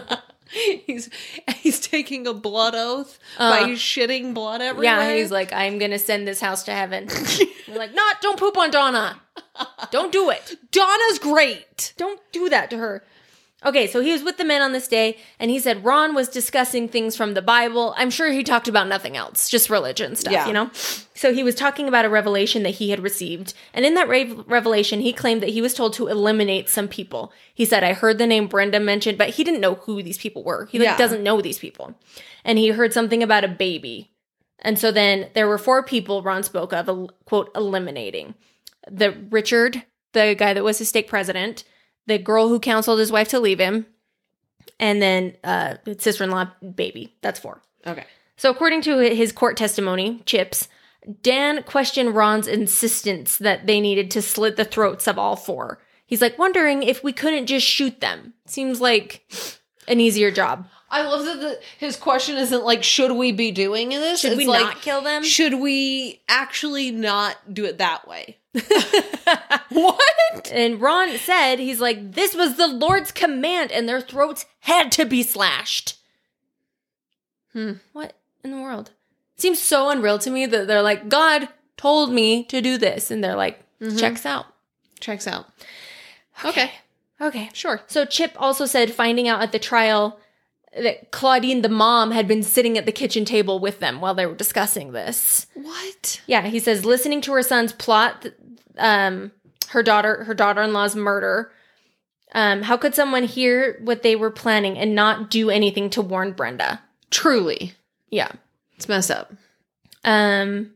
He's he's taking a blood oath Uh, by shitting blood everywhere. Yeah, he's like, I'm going to send this house to heaven. You're like, not, don't poop on Donna. Don't do it. Donna's great. Don't do that to her. Okay, so he was with the men on this day, and he said Ron was discussing things from the Bible. I'm sure he talked about nothing else, just religion stuff, Yeah. you know? So he was talking about a revelation that he had received, and in that re- revelation, he claimed that he was told to eliminate some people. He said, I heard the name Brenda mentioned, but he didn't know who these people were. He like, Yeah. doesn't know these people. And he heard something about a baby. And so then there were four people Ron spoke of, el- quote, eliminating. The Richard, the guy that was his stake president, the girl who counseled his wife to leave him, and then uh, his sister-in-law, baby. That's four. Okay. So according to his court testimony, Chips, Dan questioned Ron's insistence that they needed to slit the throats of all four. He's like, wondering if we couldn't just shoot them. Seems like an easier job. I love that the, his question isn't like, should we be doing this? Should It's we like, not kill them? should we actually not do it that way? What? And Ron said, he's like, this was the Lord's command, and their throats had to be slashed. Hmm. What in the world? Seems so unreal to me that they're like, God told me to do this. And they're like, Mhm. checks out. Checks out. Okay. Okay. Sure. So Chip also said finding out at the trial that Claudine, the mom, had been sitting at the kitchen table with them while they were discussing this. What? Yeah, he says listening to her son's plot, um, her daughter, her daughter-in-law's murder. Um, how could someone hear what they were planning and not do anything to warn Brenda? Truly. Yeah. It's messed up. Um.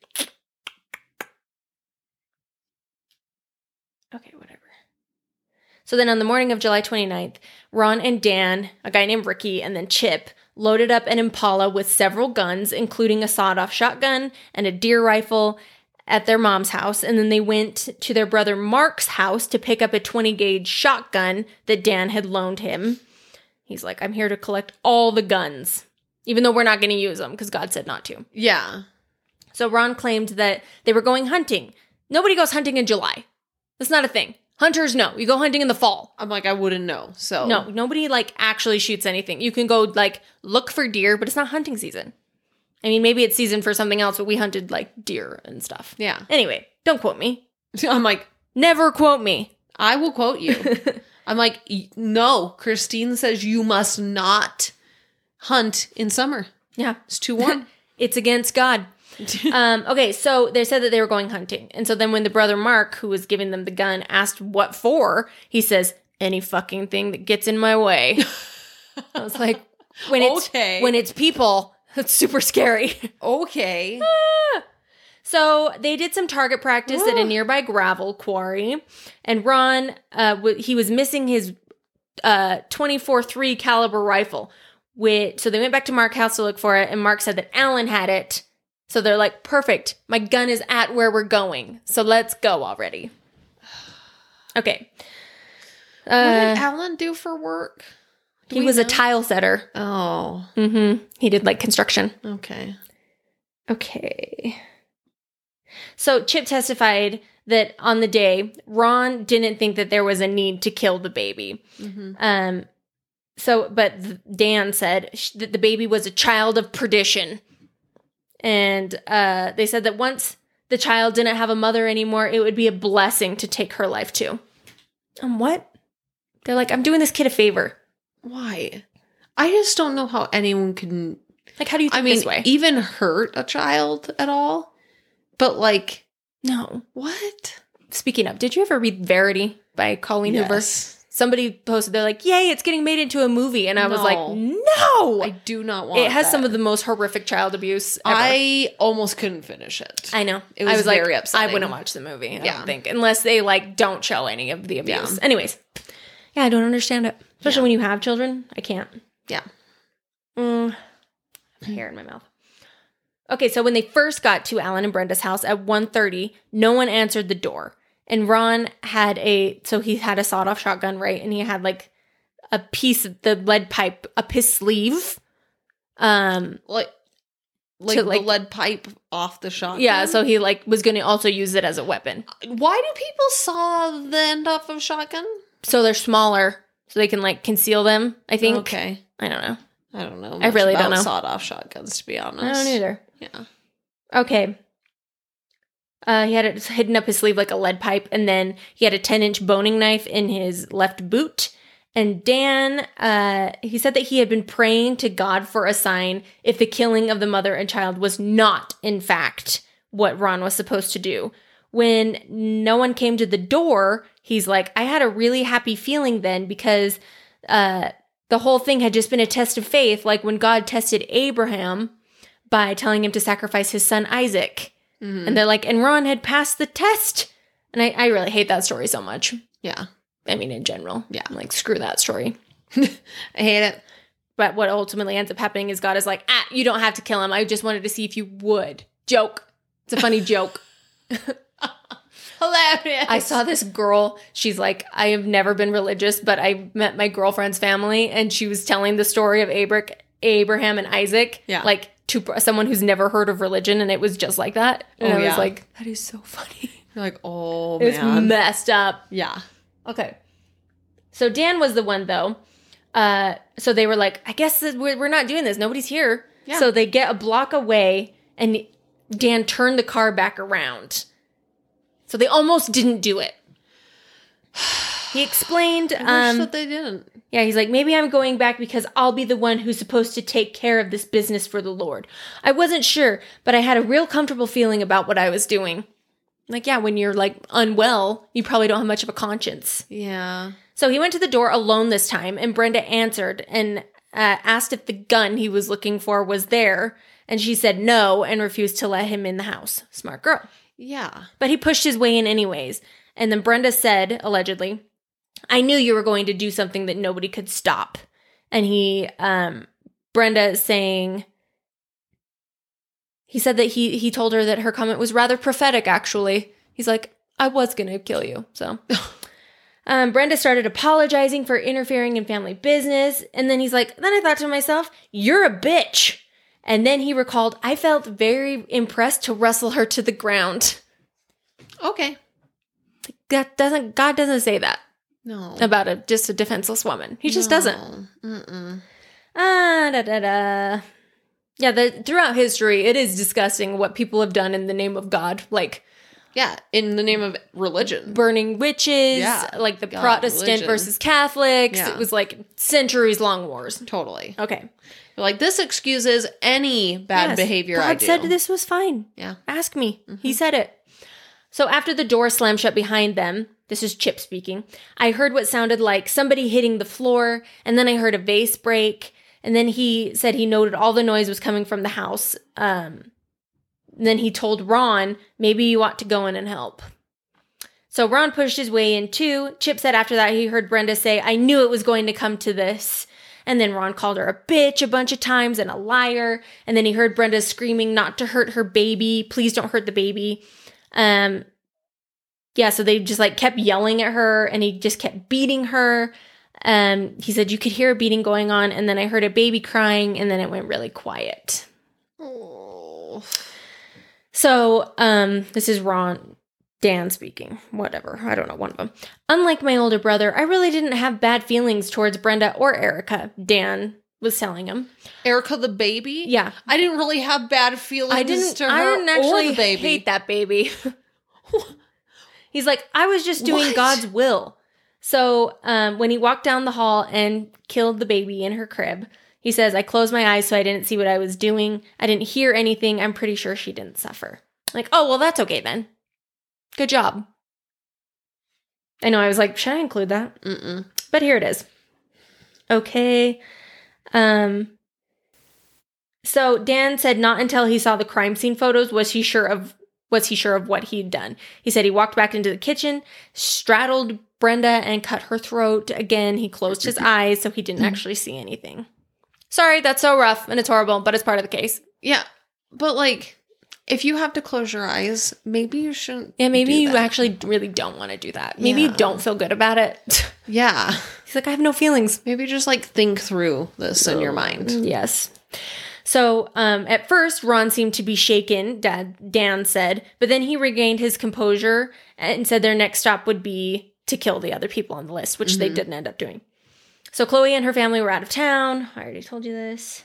Okay, whatever. So then on the morning of July twenty-ninth, Ron and Dan, a guy named Ricky, and then Chip loaded up an Impala with several guns, including a sawed-off shotgun and a deer rifle at their mom's house. And then they went to their brother Mark's house to pick up a twenty gauge shotgun that Dan had loaned him. He's like, I'm here to collect all the guns, even though we're not going to use them because God said not to. Yeah. So Ron claimed that they were going hunting. Nobody goes hunting in July. That's not a thing. Hunters, no. You go hunting in the fall. I'm like, I wouldn't know. So No, nobody like actually shoots anything. You can go like look for deer, but it's not hunting season. I mean, maybe it's season for something else, but we hunted like deer and stuff. Yeah. Anyway, don't quote me. I'm like, Never quote me. I will quote you. I'm like, "Y- no, Christine says you must not hunt in summer. Yeah. It's too warm. It's against God. um, okay, so they said that they were going hunting. And so then when the brother Mark, who was giving them the gun, asked what for, he says, any fucking thing that gets in my way. I was like, when it's, Okay. when it's people, it's super scary. Okay. So they did some target practice at a nearby gravel quarry. And Ron, uh, w- he was missing his uh, twenty-four three caliber rifle. Which, so they went back to Mark's house to look for it. And Mark said that Alan had it. So they're like, perfect. My gun is at where we're going. So let's go already. Okay. What Uh, did Alan do for work? Do he we was a know? tile setter. Oh, Mm-hmm. He did like construction. okay. Okay. So Chip testified that on the day, Ron didn't think that there was a need to kill the baby. Mm-hmm. Um, so, but th- Dan said sh- that the baby was a child of perdition. And uh, they said that once the child didn't have a mother anymore, it would be a blessing to take her life too. Um, what? They're like, I'm doing this kid a favor. Why? I just don't know how anyone can, Like, how do you think I mean, this way? even hurt a child at all. But like, No. what? Speaking of, did you ever read Verity by Colleen Hoover? Yes. Somebody posted, they're like, yay, it's getting made into a movie. And I was No. like, no! I do not want It has that. some of the most horrific child abuse ever. I almost couldn't finish it. I know. It was I was very like, upsetting. I wouldn't watch the movie, I Yeah. don't think. Unless they, like, don't show any of the abuse. Yeah. Anyways. Yeah, I don't understand it. Especially Yeah. when you have children. I can't. Yeah. Mm, hair in my mouth. Okay, so when they first got to Alan and Brenda's house at one thirty, no one answered the door. And Ron had a, so he had a sawed-off shotgun, right? And he had, like, a piece of the lead pipe up his sleeve. Um, Like, like, To, like- the lead pipe off the shotgun. yeah, so he, like, was going to also use it as a weapon. Why do people saw the end off of shotgun? So they're smaller, so they can, like, conceal them, I think. Okay. I don't know. I don't know. I really don't know. Sawed-off shotguns, to be honest. I don't either. Yeah. Okay. Uh, he had it hidden up his sleeve like a lead pipe, and then he had a ten-inch boning knife in his left boot. And Dan, uh, he said that he had been praying to God for a sign if the killing of the mother and child was not, in fact, what Ron was supposed to do. When no one came to the door, he's like, I had a really happy feeling then because uh, the whole thing had just been a test of faith, like when God tested Abraham by telling him to sacrifice his son Isaac. Mm-hmm. And they're like, and Ron had passed the test. And I, I really hate that story so much. Yeah. I mean, in general. Yeah. I'm like, screw that story. I hate it. But what ultimately ends up happening is God is like, ah, you don't have to kill him. I just wanted to see if you would. Joke. It's a funny joke. Hilarious. I saw this girl. She's like, I have never been religious, but I met my girlfriend's family, and she was telling the story of Abra- Abraham and Isaac. Yeah. Like, to someone who's never heard of religion, and it was just like that. And oh, I was yeah. like, that is so funny. You're like, oh, it man. was messed up. Yeah. Okay. So Dan was the one, though. Uh, so they were like, I guess that we're, we're not doing this. Nobody's here. Yeah. So they get a block away, and Dan turned the car back around. So they almost didn't do it. He explained. I wish um, that they didn't. Yeah, he's like, maybe I'm going back because I'll be the one who's supposed to take care of this business for the Lord. I wasn't sure, but I had a real comfortable feeling about what I was doing. Like, yeah, when you're like unwell, you probably don't have much of a conscience. Yeah. So he went to the door alone this time, and Brenda answered and uh, asked if the gun he was looking for was there. And she said no and refused to let him in the house. Smart girl. Yeah. But he pushed his way in anyways. And then Brenda said, allegedly, I knew you were going to do something that nobody could stop. And he, um, Brenda saying, he said that he, he told her that her comment was rather prophetic, actually. He's like, I was going to kill you. So um, Brenda started apologizing for interfering in family business. And then he's like, then I thought to myself, you're a bitch. And then he recalled, I felt very impressed to wrestle her to the ground. Okay. That doesn't, God doesn't say that. No. About a just a defenseless woman. He just no. doesn't. Mm-mm. Ah, da, da, da. Yeah, the, throughout history, it is disgusting what people have done in the name of God. Like, yeah, in the name of religion. Burning witches, yeah. like the God, Protestant religion. versus Catholics. Yeah. It was like centuries-long wars. Totally. Okay. You're like, this excuses any bad yes, behavior God I do. said this was fine. Yeah. Ask me. Mm-hmm. He said it. So after the door slammed shut behind them, this is Chip speaking, I heard what sounded like somebody hitting the floor, and then I heard a vase break, and then he said he noted all the noise was coming from the house. Um, then he told Ron, maybe you ought to go in and help. So Ron pushed his way in too. Chip said after that he heard Brenda say, I knew it was going to come to this. And then Ron called her a bitch a bunch of times and a liar. And then he heard Brenda screaming not to hurt her baby. Please don't hurt the baby. Um, yeah, so they just like kept yelling at her, and he just kept beating her. Um, he said you could hear a beating going on, and then I heard a baby crying, and then it went really quiet. Oh. So, um, this is Ron, Dan speaking. Whatever, I don't know, one of them. Unlike my older brother, I really didn't have bad feelings towards Brenda or Erica, Dan was telling him. Erica the baby? Yeah. I didn't really have bad feelings I didn't, to her I didn't actually or the baby. hate that baby. He's like, I was just doing What? God's will. So um, when he walked down the hall and killed the baby in her crib, he says, I closed my eyes so I didn't see what I was doing. I didn't hear anything. I'm pretty sure she didn't suffer. Like, oh, well, that's okay then. Good job. I know, I was like, should I include that? Mm-mm. But here it is. Okay. Um. So Dan said not until he saw the crime scene photos was he sure of was he sure of what he'd done. He said he walked back into the kitchen, straddled Brenda, and cut her throat. Again, he closed his eyes so he didn't actually see anything. Sorry, that's so rough and it's horrible, but it's part of the case. Yeah, but like, if you have to close your eyes, maybe you shouldn't. Yeah, maybe do you that. actually really don't want to do that. Maybe Yeah. you don't feel good about it. Yeah. He's like, I have no feelings. Maybe just like think through this in your mind. Yes. So um, at first, Ron seemed to be shaken, Dad, Dan said, but then he regained his composure and said their next stop would be to kill the other people on the list, which mm-hmm. they didn't end up doing. So Chloe and her family were out of town. I already told you this.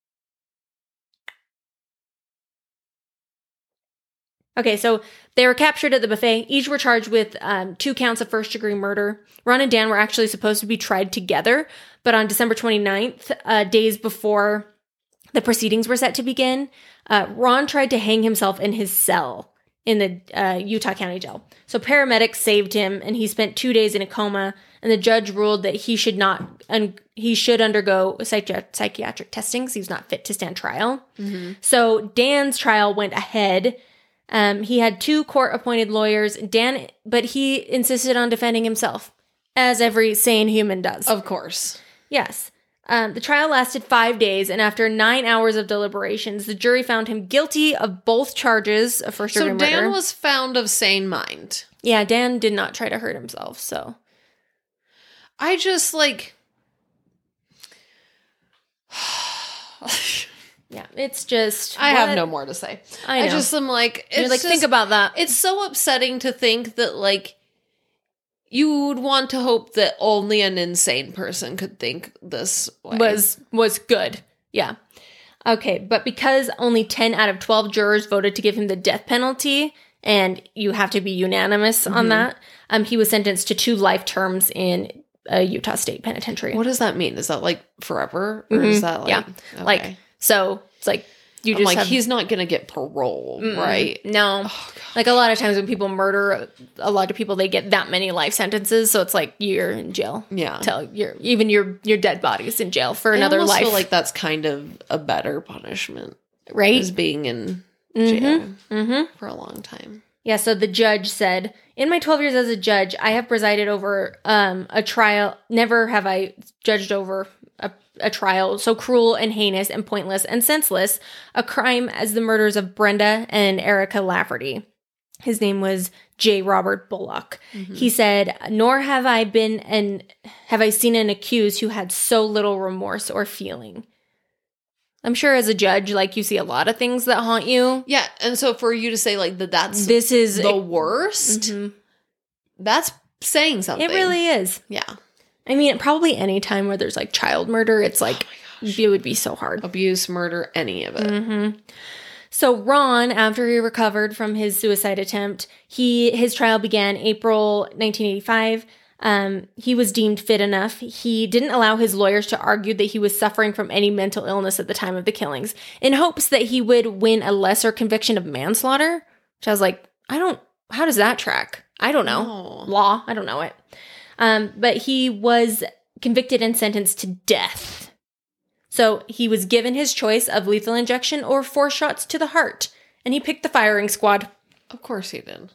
Okay, so they were captured at the buffet. Each were charged with um, two counts of first-degree murder. Ron and Dan were actually supposed to be tried together, but on December twenty-ninth, uh, days before the proceedings were set to begin, uh, Ron tried to hang himself in his cell in the uh, Utah County Jail. So paramedics saved him, and he spent two days in a coma, and the judge ruled that he should not un- he should undergo psychi- psychiatric testing because he was not fit to stand trial. Mm-hmm. So Dan's trial went ahead. Um, he had two court-appointed lawyers, Dan, but he insisted on defending himself, as every sane human does. Of course. Yes. Um, the trial lasted five days, and after nine hours of deliberations, the jury found him guilty of both charges of first-degree murder. So Dan was found of sane mind. Yeah, Dan did not try to hurt himself, so. I just, like... Yeah, it's just... I what? have no more to say. I know. I just am like... It's You're like, just, think about that. It's so upsetting to think that, like, you would want to hope that only an insane person could think this way. Was, was good. Yeah. Okay, but because only ten out of twelve jurors voted to give him the death penalty, and you have to be unanimous mm-hmm. on that, um, he was sentenced to two life terms in a Utah State Penitentiary. What does that mean? Is that, like, forever? Or Mm-hmm. is that, like... Yeah. Okay. Like... So it's like you I'm just like have, he's not gonna get parole, Mm-mm. right? No, oh, like a lot of times when people murder a lot of people, they get that many life sentences. So it's like you're in jail. Yeah, till you're even your your dead body is in jail for another I almost life. Feel like that's kind of a better punishment, right? Is being in jail mm-hmm. Mm-hmm. for a long time. Yeah. So the judge said, "In my twelve years as a judge, I have presided over um, a trial. Never have I judged over a." a trial so cruel and heinous and pointless and senseless a crime as the murders of Brenda and Erica Lafferty." His name was J. Robert Bullock. Mm-hmm. He said, "Nor have I been and have I seen an accused who had so little remorse or feeling." I'm sure as a judge, like you see a lot of things that haunt you. Yeah, and so for you to say like that, that's this is the worst. Mm-hmm. That's saying something. It really is. Yeah. I mean, probably any time where there's like child murder, it's like, oh it would be so hard. Abuse, murder, any of it. Mm-hmm. So Ron, after he recovered from his suicide attempt, he his trial began April nineteen eighty-five. Um, he was deemed fit enough. He didn't allow his lawyers to argue that he was suffering from any mental illness at the time of the killings, in hopes that he would win a lesser conviction of manslaughter. Which I was like, I don't, how does that track? I don't know. No. Law, I don't know it. Um, but he was convicted and sentenced to death. So he was given his choice of lethal injection or four shots to the heart. And he picked the firing squad. Of course he did.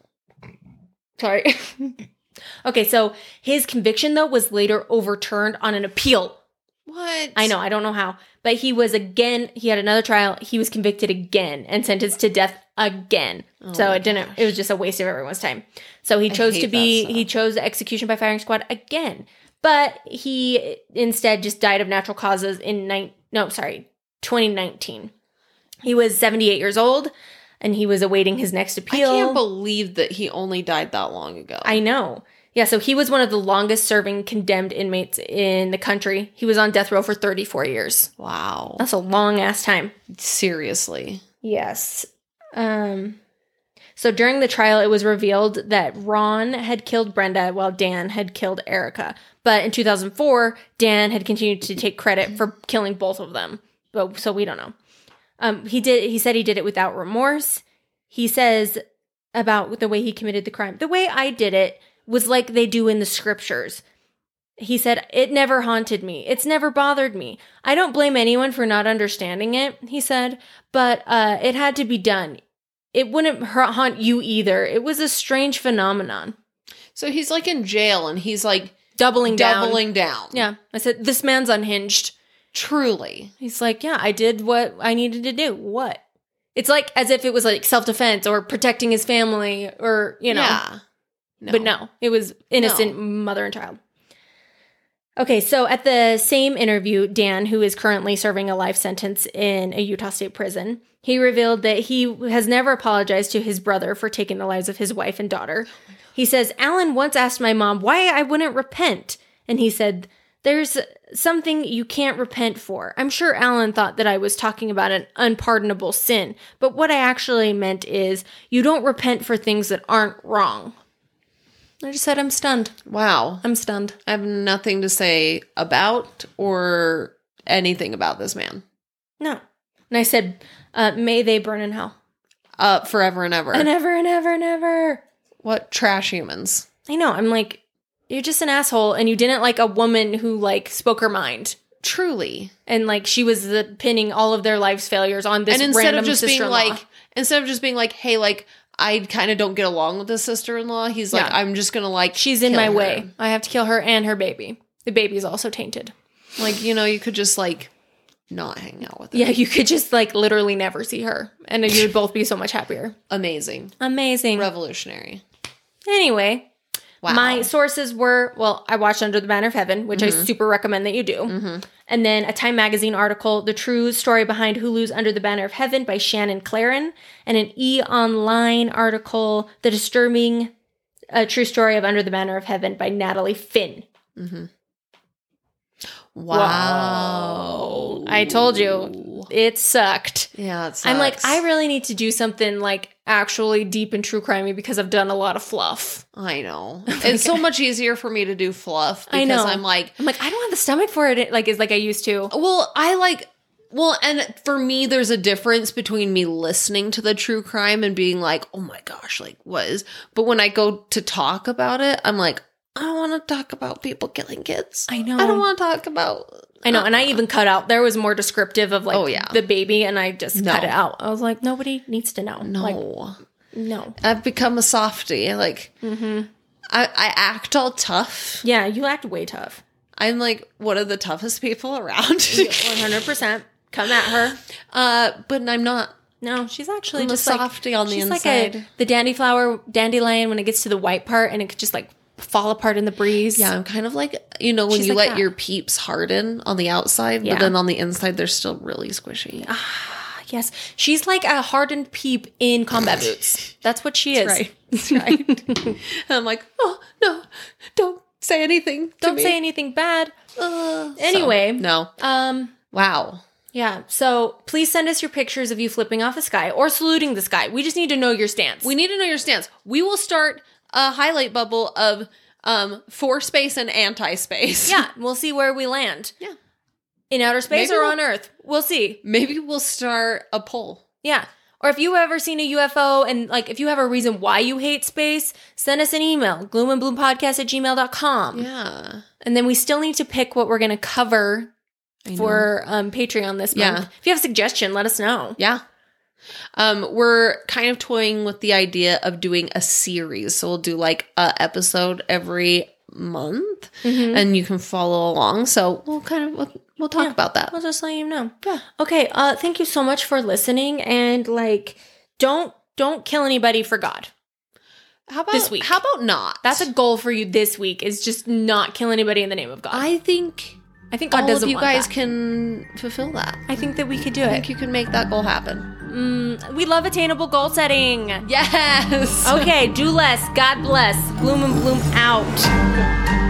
Sorry. Okay, so his conviction, though, was later overturned on an appeal. What? I know, I don't know how. But he was again, he had another trial. He was convicted again and sentenced to death again. Oh so it didn't, gosh. It was just a waste of everyone's time. So he chose to be, he chose the execution by firing squad again. But he instead just died of natural causes in, nine, no, sorry, twenty nineteen. He was seventy-eight years old and he was awaiting his next appeal. I can't believe that he only died that long ago. I know. Yeah, so he was one of the longest serving condemned inmates in the country. He was on death row for thirty-four years. Wow. That's a long ass time. Seriously. Yes. Um, so during the trial, it was revealed that Ron had killed Brenda while Dan had killed Erica. But in two thousand four, Dan had continued to take credit for killing both of them. But so we don't know. Um, he did. He said he did it without remorse. He says about the way he committed the crime. The way I did it was like they do in the scriptures. He said, "It never haunted me. It's never bothered me. I don't blame anyone for not understanding it," he said, "but uh, it had to be done. It wouldn't haunt you either. It was a strange phenomenon." So he's like in jail and he's like doubling down. Doubling down. Yeah. I said, this man's unhinged. Truly. He's like, yeah, I did what I needed to do. What? It's like as if it was like self-defense or protecting his family or, you know. Yeah. No. But no, it was innocent no. mother and child. Okay, so at the same interview, Dan, who is currently serving a life sentence in a Utah State prison, he revealed that he has never apologized to his brother for taking the lives of his wife and daughter. He says, "Alan once asked my mom why I wouldn't repent. And he said, there's something you can't repent for. I'm sure Alan thought that I was talking about an unpardonable sin, but what I actually meant is you don't repent for things that aren't wrong. I just said I'm stunned. Wow. I'm stunned. I have nothing to say about or anything about this man. No. And I said, uh, may they burn in hell. Uh, forever and ever. And ever and ever and ever. What trash humans. I know. I'm like, you're just an asshole, and you didn't like a woman who, like, spoke her mind. Truly. And, like, she was the, pinning all of their life's failures on this and instead random of just being sister-in-law. like, instead of just being like, hey, like, I kind of don't get along with this sister-in-law, he's like, Yeah. I'm just gonna, like, she's in kill my her. way. I have to kill her and her baby. The baby's also tainted. Like, you know, you could just, like, not hang out with her. Yeah, you could just, like, literally never see her. And you would both be so much happier. Amazing. Amazing. Revolutionary. Anyway, Wow. my sources were, well, I watched Under the Banner of Heaven, which Mm-hmm. I super recommend that you do. Mm-hmm. And then a Time Magazine article, The True Story Behind Hulu's Under the Banner of Heaven by Shannon Claren. And an E! Online article, The Disturbing uh, True Story of Under the Banner of Heaven by Natalie Finn. Mm-hmm. Wow. I told you, it sucked. Yeah, it sucks. I'm like, I really need to do something like actually deep and true crimey because I've done a lot of fluff. I know. It's so much easier for me to do fluff because I know. I'm like, I'm like, I don't have the stomach for it like as like I used to. well, I like, well, and for me, there's a difference between me listening to the true crime and being like, oh my gosh, like what is, but when I go to talk about it, I'm like, I don't want to talk about people killing kids. I know. I don't want to talk about. I know, and I even cut out. There was more descriptive of like Oh, yeah. the baby, and I just No. cut it out. I was like, nobody needs to know. No. Like, no. I've become a softie. Like, Mm-hmm. I, I act all tough. Yeah, you act way tough. I'm like one of the toughest people around. one hundred percent. Come at her. uh, but I'm not. No, she's actually I'm just a like softie on the she's inside. like a, the dandy flower, dandelion when it gets to the white part, and it could just like fall apart in the breeze. Yeah, I'm kind of like, you know, when She's you like let that. your peeps harden on the outside, Yeah. but then on the inside, they're still really squishy. Yes, she's like a hardened peep in combat boots. That's what she is. Right. That's right. And I'm like, oh, no, don't say anything. to Don't me. say anything bad. Uh, Anyway, so, no. Um. Wow. Yeah. So please send us your pictures of you flipping off the sky or saluting the sky. We just need to know your stance. We need to know your stance. We will start a highlight bubble of um for space and anti-space. Yeah, we'll see where we land. Yeah. In outer space Maybe or we'll- on Earth. We'll see. Maybe we'll start a poll. Yeah. Or if you've ever seen a U F O and like if you have a reason why you hate space, send us an email, gloomandbloompodcast at gmail dot com. Yeah. And then we still need to pick what we're going to cover I for um, Patreon this Yeah. month. If you have a suggestion, let us know. Yeah. Um, we're kind of toying with the idea of doing a series. So we'll do like a episode every month Mhm. and you can follow along. So we'll kind of, we'll, we'll talk Yeah. about that. I'll just let you know. Yeah. Okay. Uh, thank you so much for listening, and like, don't don't kill anybody for God. How about This week. How about not? That's a goal for you this week. Is just not kill anybody in the name of God. I think I think God all doesn't of you want guys that. can fulfill that. I think that we could do I it. think you can make that goal happen. Mm, we love attainable goal setting. Yes. Okay, do less. God bless. Gloom and bloom out.